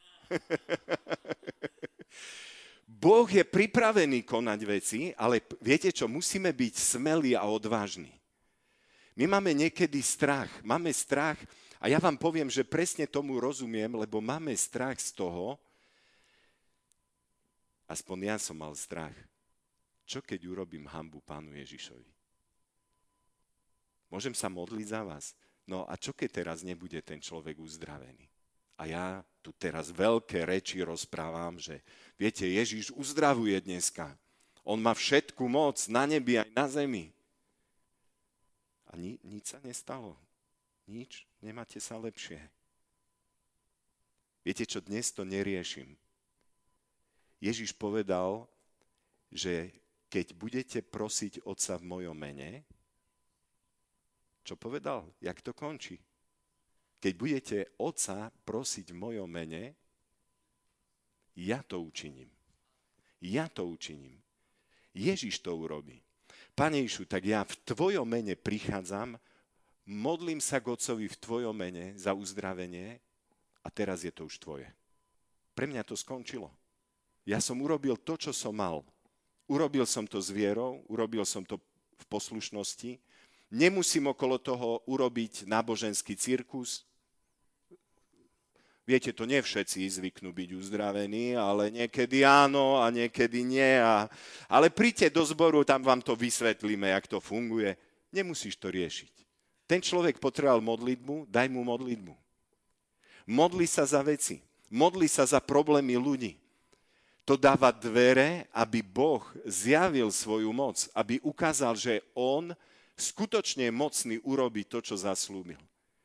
Boh je pripravený konať veci, ale viete čo, musíme byť smelí a odvážni. My máme niekedy strach. Máme strach a ja vám poviem, že presne tomu rozumiem, lebo máme strach z toho, aspoň ja som mal strach, čo keď urobím hanbu Pánu Ježišovi? Môžem sa modliť za vás? No a čo keď teraz nebude ten človek uzdravený? A ja tu teraz veľké reči rozprávam, že viete, Ježiš uzdravuje dneska. On má všetku moc na nebi aj na zemi. A nič sa nestalo. Nič, nemáte sa lepšie. Viete čo, dnes to neriešim. Ježiš povedal, že keď budete prosiť Otca v mojom mene, čo povedal? Jak to končí? Keď budete Otca prosiť v mojom mene, ja to učiním. Ja to učiním. Ježiš to urobí. Pane Ježišu, tak ja v tvojom mene prichádzam, modlím sa k Otcovi v tvojom mene za uzdravenie a teraz je to už tvoje. Pre mňa to skončilo. Ja som urobil to, čo som mal. Urobil som to s vierou, urobil som to v poslušnosti. Nemusím okolo toho urobiť náboženský cirkus. Viete, to nie všetci zvyknú byť uzdravení, ale niekedy áno a niekedy nie. Ale príďte do zboru, tam vám to vysvetlíme, jak to funguje. Nemusíš to riešiť. Ten človek potreboval modlitbu, daj mu modlitbu. Modli sa za veci. Modli sa za problémy ľudí. To dáva dvere, aby Boh zjavil svoju moc, aby ukázal, že on skutočne je mocný urobiť to, čo zaslúbil.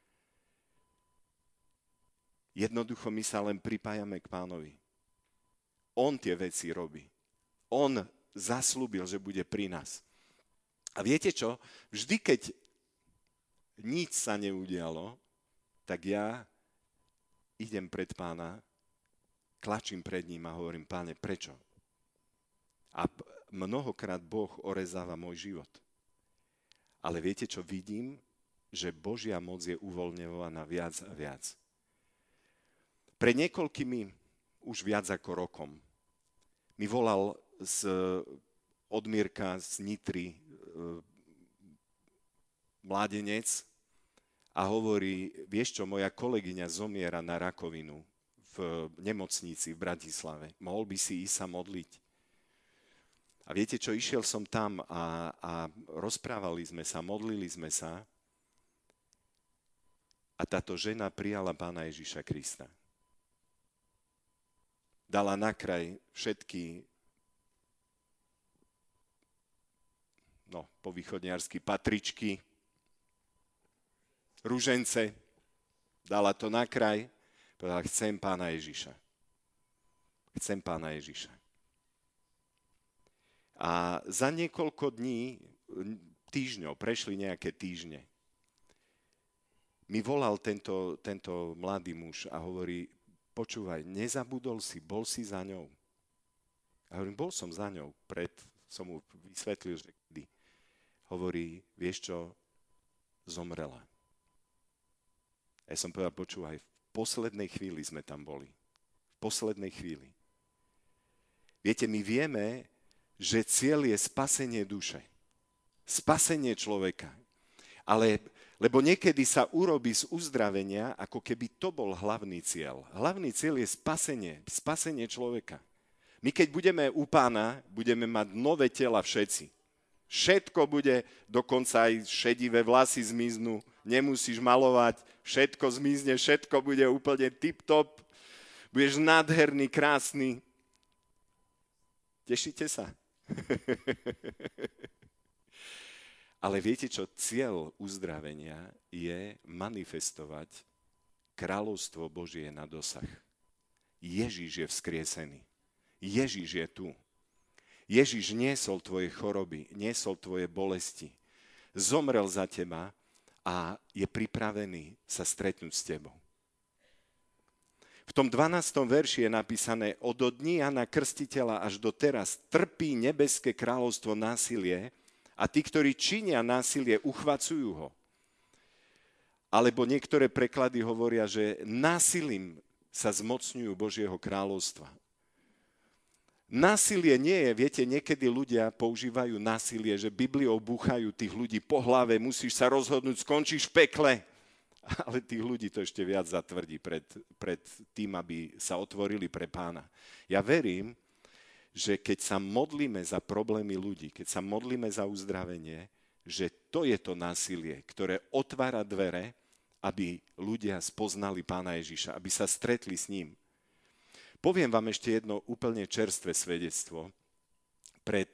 Jednoducho my sa len pripájame k Pánovi. On tie veci robí. On zaslúbil, že bude pri nás. A viete čo? Vždy, keď nič sa neudialo, tak ja idem pred Pána, klačím pred ním a hovorím, Páne, prečo? A mnohokrát Boh orezáva môj život. Ale viete, čo vidím? Že Božia moc je uvoľňovaná viac a viac. Pred niekoľkými, už viac ako rokom, mi volal od Mirka z Nitry mládenec a hovorí, vieš čo, moja kolegyňa zomiera na rakovinu v nemocnici v Bratislave. Mohol by si ísť sa modliť? A viete čo, išiel som tam a rozprávali sme sa, modlili sme sa a táto žena prijala Pána Ježiša Krista. Dala na kraj všetky, po východniarsky, patričky, ružence, dala to na kraj, povedala, chcem Pána Ježiša. Chcem Pána Ježiša. A za niekoľko dní, týždňov, prešli nejaké týždne, mi volal tento mladý muž a hovorí, počúvaj, nezabudol si, bol si za ňou. A hovorím, bol som za ňou, som mu vysvetlil, že kedy. Hovorí, vieš čo, zomrela. Ja som povedal, počúvaj, v poslednej chvíli sme tam boli. V poslednej chvíli. Viete, my vieme, že cieľ je spasenie duše. Spasenie človeka. Lebo niekedy sa urobí z uzdravenia, ako keby to bol hlavný cieľ. Hlavný cieľ je spasenie človeka. My keď budeme u Pána, budeme mať nové tela všetci. Všetko bude, dokonca aj šedivé vlasy zmiznú, nemusíš malovať, všetko zmizne, všetko bude úplne tip-top, budeš nádherný, krásny. Tešíte sa? Ale viete čo? Cieľ uzdravenia je manifestovať kráľovstvo Božie na dosah. Ježiš je vzkriesený. Ježiš je tu. Ježiš niesol tvoje choroby, niesol tvoje bolesti. Zomrel za teba a je pripravený sa stretnúť s tebou. V tom 12. verši je napísané, od dní Jana Krstiteľa až do teraz trpí nebeské kráľovstvo násilie a tí, ktorí činia násilie, uchvacujú ho. Alebo niektoré preklady hovoria, že násilím sa zmocňujú Božieho kráľovstva. Násilie nie je, viete, niekedy ľudia používajú násilie, že Bibliou búchajú tých ľudí po hlave, musíš sa rozhodnúť, skončíš v pekle. Ale tých ľudí to ešte viac zatvrdí pred tým, aby sa otvorili pre Pána. Ja verím, že keď sa modlíme za problémy ľudí, keď sa modlíme za uzdravenie, že to je to násilie, ktoré otvára dvere, aby ľudia spoznali Pána Ježiša, aby sa stretli s ním. Poviem vám ešte jedno úplne čerstvé svedectvo. Pred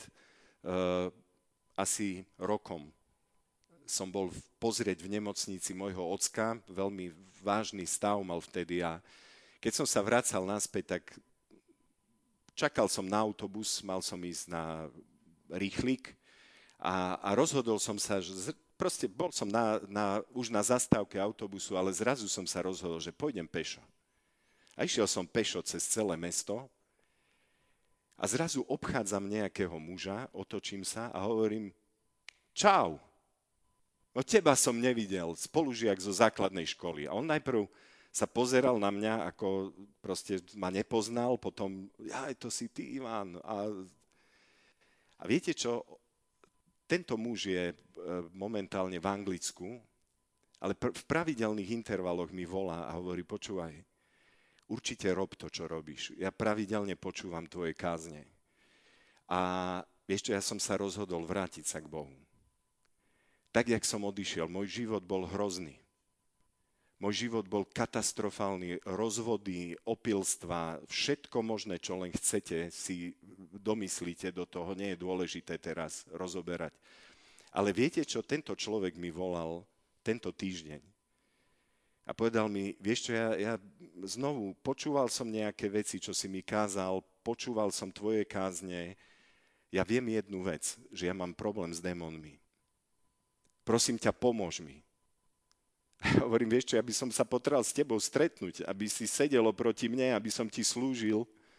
asi rokom som bol pozrieť v nemocnici môjho ocka, veľmi vážny stav mal vtedy a keď som sa vracal naspäť, tak čakal som na autobus, mal som ísť na rýchlik a rozhodol som sa, že proste bol som už na zastávke autobusu, ale zrazu som sa rozhodol, že pôjdem pešo. A išiel som pešo cez celé mesto a zrazu obchádzam nejakého muža, otočím sa a hovorím: čau, no teba som nevidel, spolužiak zo základnej školy. A on najprv sa pozeral na mňa, ako proste ma nepoznal, potom, to si ty, Ivan. A viete čo, tento muž je momentálne v Anglicku, ale v pravidelných intervaloch mi volá a hovorí: počúvaj, určite rob to, čo robíš. Ja pravidelne počúvam tvoje kázne. A vieš čo, ja som sa rozhodol vrátiť sa k Bohu. Tak, jak som odišiel, môj život bol hrozný. Môj život bol katastrofálny, rozvody, opilstva, všetko možné, čo len chcete, si domyslíte do toho, nie je dôležité teraz rozoberať. Ale viete čo, tento človek mi volal tento týždeň a povedal mi: vieš čo, ja znovu počúval som nejaké veci, čo si mi kázal, počúval som tvoje kázne, ja viem jednu vec, že ja mám problém s démonmi. Prosím ťa, pomôž mi. Hovorím: vieš čo, ja by som sa potreboval s tebou stretnúť, aby si sedel oproti mne, aby som ti slúžil.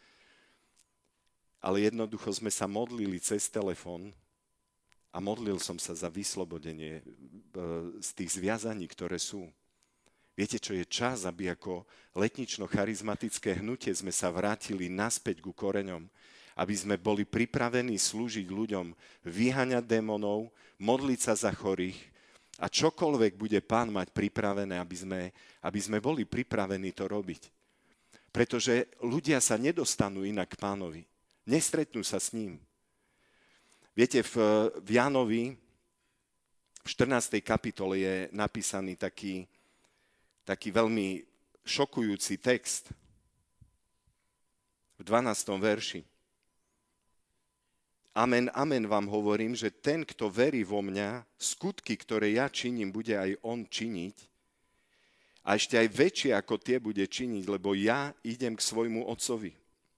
Ale jednoducho sme sa modlili cez telefón a modlil som sa za vyslobodenie z tých zviazaní, ktoré sú. Viete čo, je čas, aby ako letnično-charizmatické hnutie sme sa vrátili naspäť ku koreňom, aby sme boli pripravení slúžiť ľuďom, vyháňať démonov, modliť sa za chorých, a čokoľvek bude Pán mať pripravené, aby sme boli pripravení to robiť. Pretože ľudia sa nedostanú inak k Pánovi. Nestretnú sa s ním. Viete, v Jánovi v 14. kapitole je napísaný taký veľmi šokujúci text. V 12. verši. Amen, amen vám hovorím, že ten, kto verí vo mňa, skutky, ktoré ja činím, bude aj on činiť. A ešte aj väčšie ako tie bude činiť, lebo ja idem k svojmu otcovi.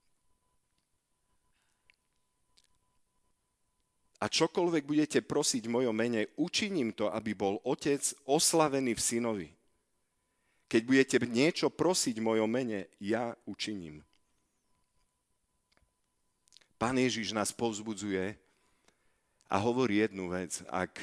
A čokoľvek budete prosiť v mojom mene, učiním to, aby bol otec oslavený v synovi. Keď budete niečo prosiť v mojom mene, ja učiním. Pán Ježiš nás povzbudzuje a hovorí jednu vec: ak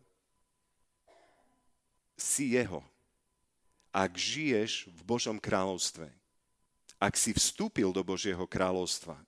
si jeho, ak žiješ v Božom kráľovstve, ak si vstúpil do Božieho kráľovstva,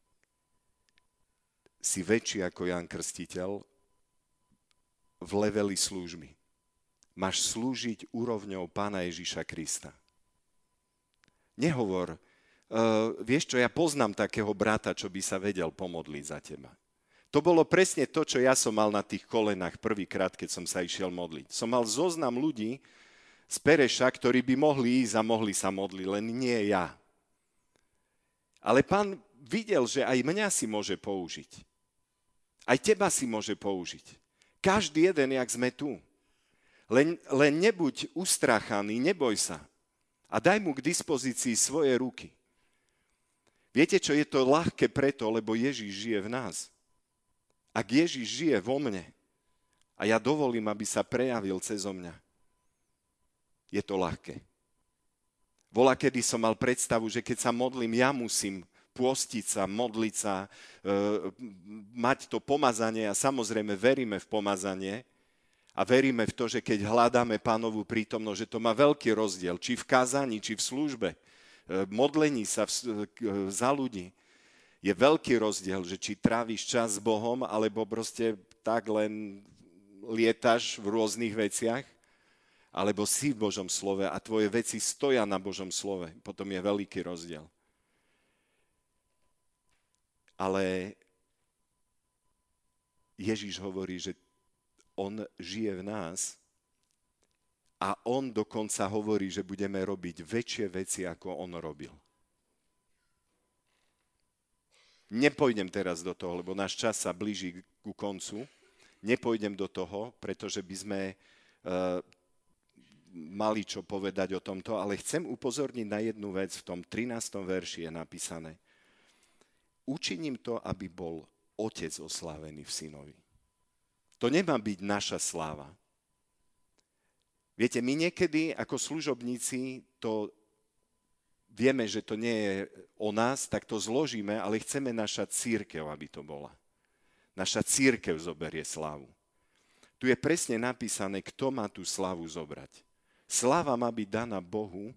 si väčší ako Ján Krstiteľ v leveli služby. Máš slúžiť úrovňou Pána Ježiša Krista. Nehovor: vieš čo, ja poznám takého brata, čo by sa vedel pomodliť za teba. To bolo presne to, čo ja som mal na tých kolenách prvýkrát, keď som sa išiel modliť. Som mal zoznam ľudí z Pereša, ktorí by mohli ísť a mohli sa modliť, len nie ja. Ale Pán videl, že aj mňa si môže použiť. Aj teba si môže použiť. Každý jeden, jak sme tu. Len nebuď ustráchaný, neboj sa. A daj mu k dispozícii svoje ruky. Viete čo, je to ľahké preto, lebo Ježiš žije v nás. Ak Ježiš žije vo mne a ja dovolím, aby sa prejavil cezo mňa, je to ľahké. Volakedy som mal predstavu, že keď sa modlím, ja musím pôstiť sa, modliť sa, mať to pomazanie a samozrejme veríme v pomazanie a veríme v to, že keď hľadáme Pánovú prítomnosť, že to má veľký rozdiel, či v kázaní, či v službe, modlení sa za ľudí. Je veľký rozdiel, že či tráviš čas s Bohom, alebo proste tak len lietaš v rôznych veciach, alebo si v Božom slove a tvoje veci stoja na Božom slove. Potom je veľký rozdiel. Ale Ježiš hovorí, že on žije v nás a on dokonca hovorí, že budeme robiť väčšie veci, ako on robil. Nepôjdem teraz do toho, lebo náš čas sa blíži ku koncu. Nepôjdem do toho, pretože by sme mali čo povedať o tomto, ale chcem upozorniť na jednu vec. V tom 13. verši je napísané: učiním to, aby bol Otec oslávený v Synovi. To nemá byť naša sláva. Viete, my niekedy ako služobníci to vieme, že to nie je o nás, tak to zložíme, ale chceme naša cirkev, aby to bola. Naša cirkev zoberie slávu. Tu je presne napísané, kto má tú slávu zobrať. Sláva má byť daná Bohu,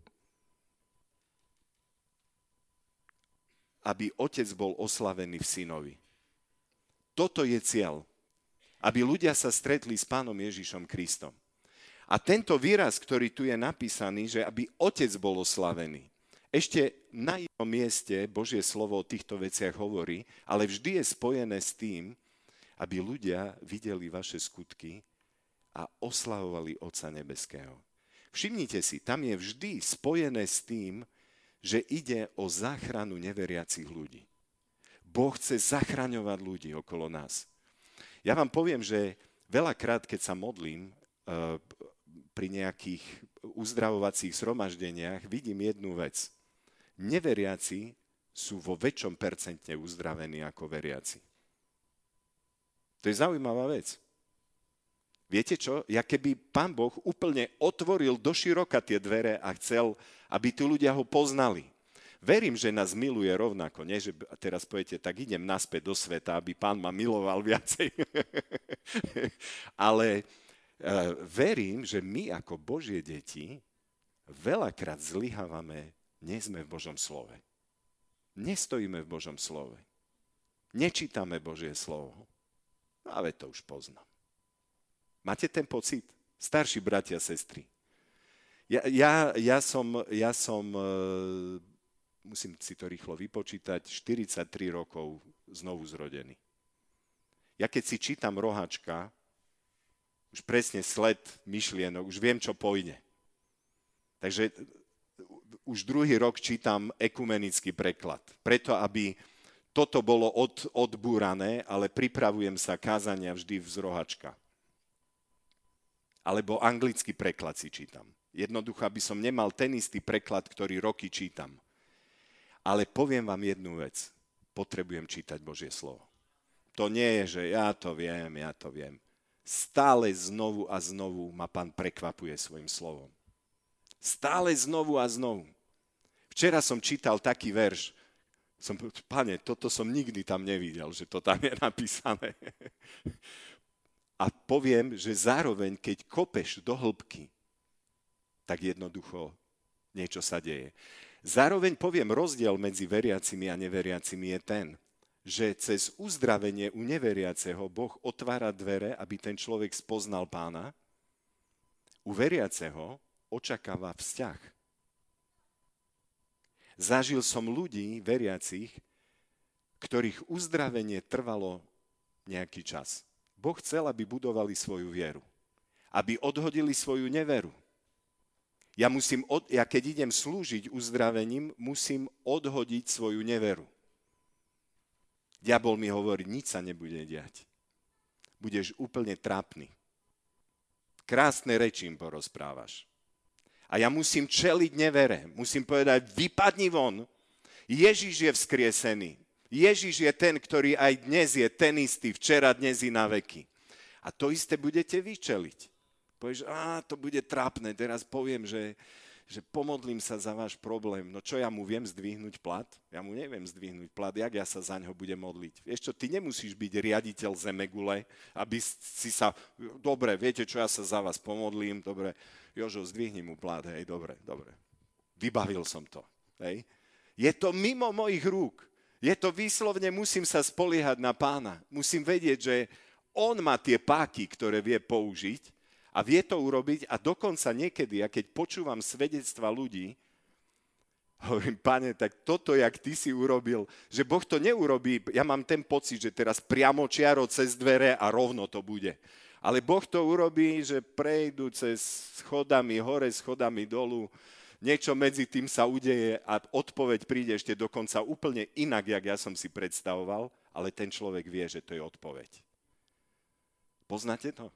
aby Otec bol oslavený v Synovi. Toto je cieľ. Aby ľudia sa stretli s Pánom Ježišom Kristom. A tento výraz, ktorý tu je napísaný, že aby Otec bol oslavený, ešte na jednom mieste Božie slovo o týchto veciach hovorí, ale vždy je spojené s tým, aby ľudia videli vaše skutky a oslavovali Otca nebeského. Všimnite si, tam je vždy spojené s tým, že ide o záchranu neveriacich ľudí. Boh chce zachraňovať ľudí okolo nás. Ja vám poviem, že veľakrát, keď sa modlím pri nejakých uzdravovacích zhromaždeniach, vidím jednu vec. Neveriaci sú vo väčšom percente uzdravení ako veriaci. To je zaujímavá vec. Viete čo? Ja keby Pán Boh úplne otvoril doširoka tie dvere a chcel, aby tí ľudia ho poznali. Verím, že nás miluje rovnako. Nie, že teraz poviete, tak idem naspäť do sveta, aby Pán ma miloval viacej. Ale verím, že my ako Božie deti veľakrát zlyhávame, nie sme v Božom slove. Nestojíme v Božom slove. Nečítame Božie slovo. No, ale to už poznám. Máte ten pocit? Starší bratia, sestry. Ja som musím si to rýchlo vypočítať, 43 rokov znovu zrodený. Ja keď si čítam Roháčka, už presne sled myšlienok, už viem, čo pôjde. Takže už druhý rok čítam ekumenický preklad. Preto, aby toto bolo odbúrané, ale pripravujem sa kázania vždy z Roháčka. Alebo anglický preklad si čítam. Jednoducho, aby som nemal ten istý preklad, ktorý roky čítam. Ale poviem vám jednu vec. Potrebujem čítať Božie slovo. To nie je, že ja to viem. Stále znovu a znovu ma Pán prekvapuje svojim slovom. Stále znovu a znovu. Včera som čítal taký verš. Pane, toto som nikdy tam nevidel, že to tam je napísané. A poviem, že zároveň, keď kopeš do hĺbky, tak jednoducho niečo sa deje. Zároveň poviem, rozdiel medzi veriacimi a neveriacimi je ten, že cez uzdravenie u neveriaceho Boh otvára dvere, aby ten človek spoznal Pána. U veriaceho očakáva vzťah. Zažil som ľudí, veriacich, ktorých uzdravenie trvalo nejaký čas. Boh chcel, aby budovali svoju vieru. Aby odhodili svoju neveru. Ja keď idem slúžiť uzdravením, musím odhodiť svoju neveru. Diabol mi hovorí, nič sa nebude diať. Budeš úplne trápny. Krásne reči im porozprávaš. A ja musím čeliť nevere. Musím povedať, vypadni von. Ježiš je vzkriesený. Ježiš je ten, ktorý aj dnes je ten istý, včera, dnes i na veky. A to isté budete vyčeliť. Povieš, to bude trápne, teraz poviem, že pomodlím sa za váš problém. No čo, ja mu viem zdvihnúť plat? Ja mu neviem zdvihnúť plat, jak ja sa za ňo budem modliť? Vieš čo, ty nemusíš byť riaditeľ Zemegule, aby si sa, dobre, viete čo, ja sa za vás pomodlím, dobre, Jožo, zdvihni mu plat, hej, dobre. Vybavil som to, hej. Je to mimo mojich rúk. Je to výslovne, musím sa spoliehať na Pána. Musím vedieť, že on má tie páky, ktoré vie použiť, a vie to urobiť a dokonca niekedy, a keď počúvam svedectva ľudí, hovorím, Pane, tak toto, jak ty si urobil, že Boh to neurobí, ja mám ten pocit, že teraz priamo čiaro cez dvere a rovno to bude. Ale Boh to urobí, že prejdu cez schodami hore, schodami dolu, niečo medzi tým sa udeje a odpoveď príde ešte dokonca úplne inak, jak ja som si predstavoval, ale ten človek vie, že to je odpoveď. Poznáte to?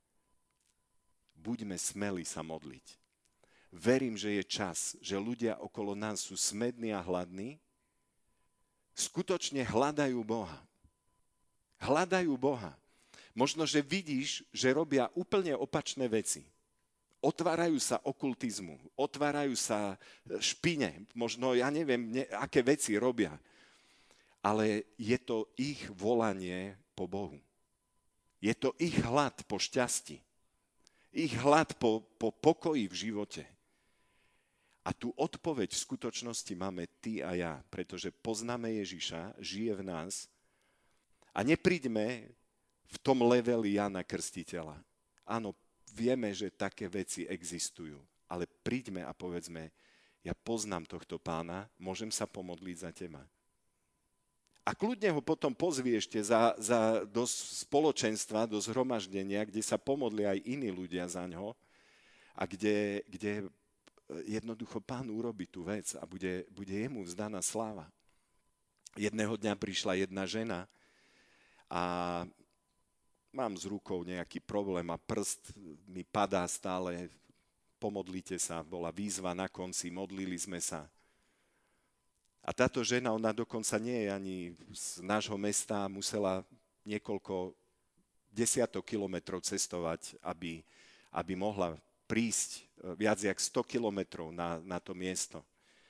Buďme smeli sa modliť. Verím, že je čas, že ľudia okolo nás sú smední a hladní, skutočne hľadajú Boha. Hľadajú Boha. Možno, že vidíš, že robia úplne opačné veci. Otvárajú sa okultizmu, otvárajú sa špine, možno, ja neviem, aké veci robia. Ale je to ich volanie po Bohu. Je to ich hlad po šťastí. Ich hlad po pokoji v živote. A tú odpoveď v skutočnosti máme ty a ja, pretože poznáme Ježiša, žije v nás a nepríďme v tom leveli Jana Krstiteľa. Áno, vieme, že také veci existujú, ale príďme a povedzme, ja poznám tohto pána, môžem sa pomodliť za teba. A kľudne ho potom pozvi ešte do spoločenstva, do zhromaždenia, kde sa pomodlia aj iní ľudia za ňo a kde jednoducho Pán urobí tú vec a bude jemu vzdaná sláva. Jedného dňa prišla jedna žena a mám s rukou nejaký problém a prst mi padá stále, pomodlite sa, bola výzva na konci, modlili sme sa. A táto žena, ona dokonca nie je ani z nášho mesta, musela niekoľko desiatok kilometrov cestovať, aby mohla prísť viac jak 100 kilometrov na to miesto.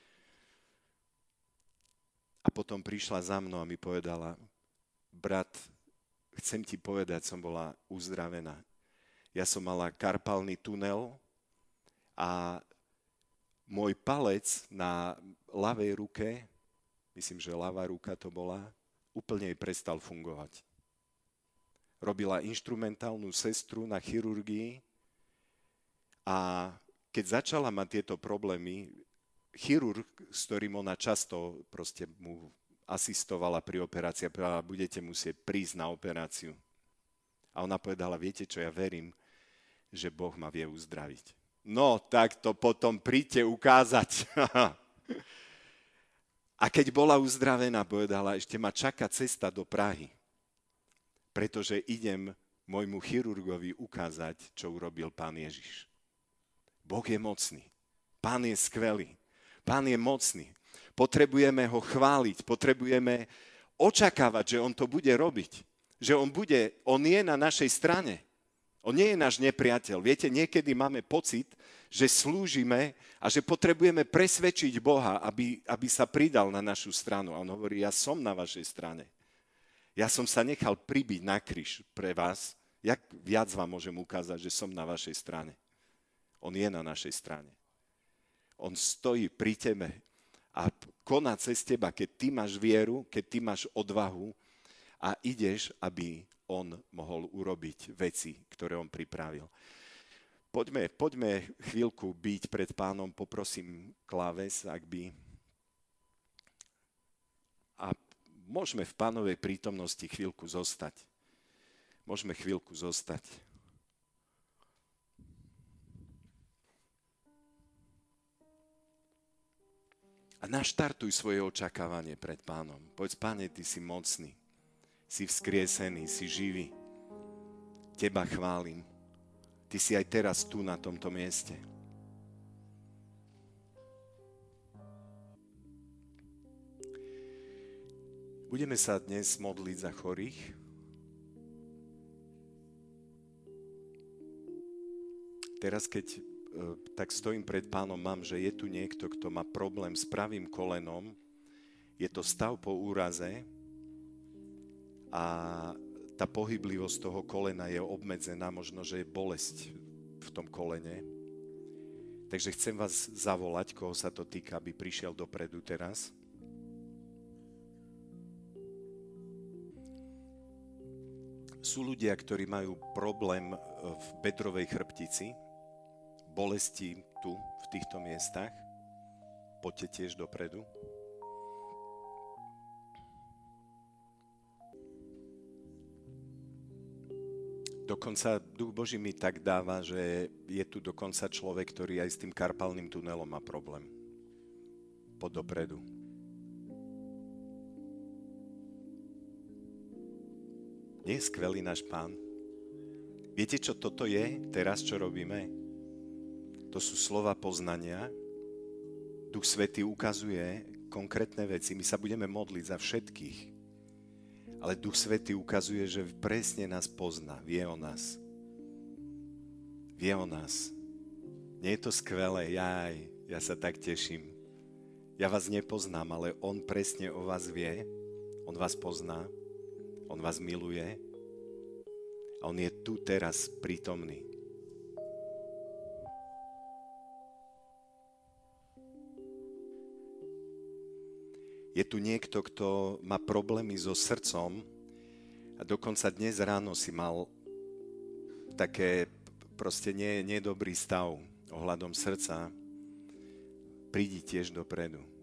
A potom prišla za mnou a mi povedala, brat, chcem ti povedať, som bola uzdravená. Ja som mala karpálny tunel a môj palec na ľavej ruke, myslím, že ľavá ruka to bola, úplne jej prestal fungovať. Robila inštrumentálnu sestru na chirurgii a keď začala mať tieto problémy, chirurg, s ktorým ona často proste mu asistovala pri operácii, povedala, budete musieť prísť na operáciu. A ona povedala, viete čo, ja verím, že Boh ma vie uzdraviť. No, tak to potom príďte ukázať. A keď bola uzdravená, povedala, ešte ma čaká cesta do Prahy, pretože idem môjmu chirurgovi ukázať, čo urobil Pán Ježiš. Boh je mocný. Pán je skvelý. Pán je mocný. Potrebujeme ho chváliť, potrebujeme očakávať, že on to bude robiť. Že on je na našej strane. On nie je náš nepriateľ. Viete, niekedy máme pocit, že slúžime a že potrebujeme presvedčiť Boha, aby sa pridal na našu stranu. A on hovorí, ja som na vašej strane. Ja som sa nechal pribiť na kríž pre vás. Jak viac vám môžem ukázať, že som na vašej strane? On je na našej strane. On stojí pri tebe a koná cez teba, keď ty máš vieru, keď ty máš odvahu a ideš, aby on mohol urobiť veci, ktoré on pripravil. Poďme chvíľku byť pred Pánom, poprosím kláves, ak by. A môžeme v Pánovej prítomnosti chvíľku zostať. Môžeme chvíľku zostať. A naštartuj svoje očakávanie pred Pánom. Povedz, Páne, ty si mocný, si vzkriesený, si živý. Teba chválim. Ty si aj teraz tu na tomto mieste. Budeme sa dnes modliť za chorých. Teraz, keď tak stojím pred Pánom, mám, že je tu niekto, kto má problém s pravým kolenom. Je to stav po úraze a tá pohyblivosť toho kolena je obmedzená, možno, že je bolesť v tom kolene. Takže chcem vás zavolať, koho sa to týka, aby prišiel dopredu teraz. Sú ľudia, ktorí majú problém v bedrovej chrbtici, bolesti tu, v týchto miestach. Poďte tiež dopredu. Dokonca Duch Boží mi tak dáva, že je tu dokonca človek, ktorý aj s tým karpálnym tunelom má problém. Poď dopredu. Nie je skvelý náš Pán? Viete, čo toto je teraz, čo robíme? To sú slova poznania. Duch Svätý ukazuje konkrétne veci. My sa budeme modliť za všetkých. Ale Duch Svätý ukazuje, že presne nás pozná, vie o nás. Vie o nás. Nie je to skvelé, ja sa tak teším. Ja vás nepoznám, ale on presne o vás vie, on vás pozná, on vás miluje a on je tu teraz prítomný. Je tu niekto, kto má problémy so srdcom a dokonca dnes ráno si mal také proste nedobrý stav ohľadom srdca. Prídi tiež dopredu.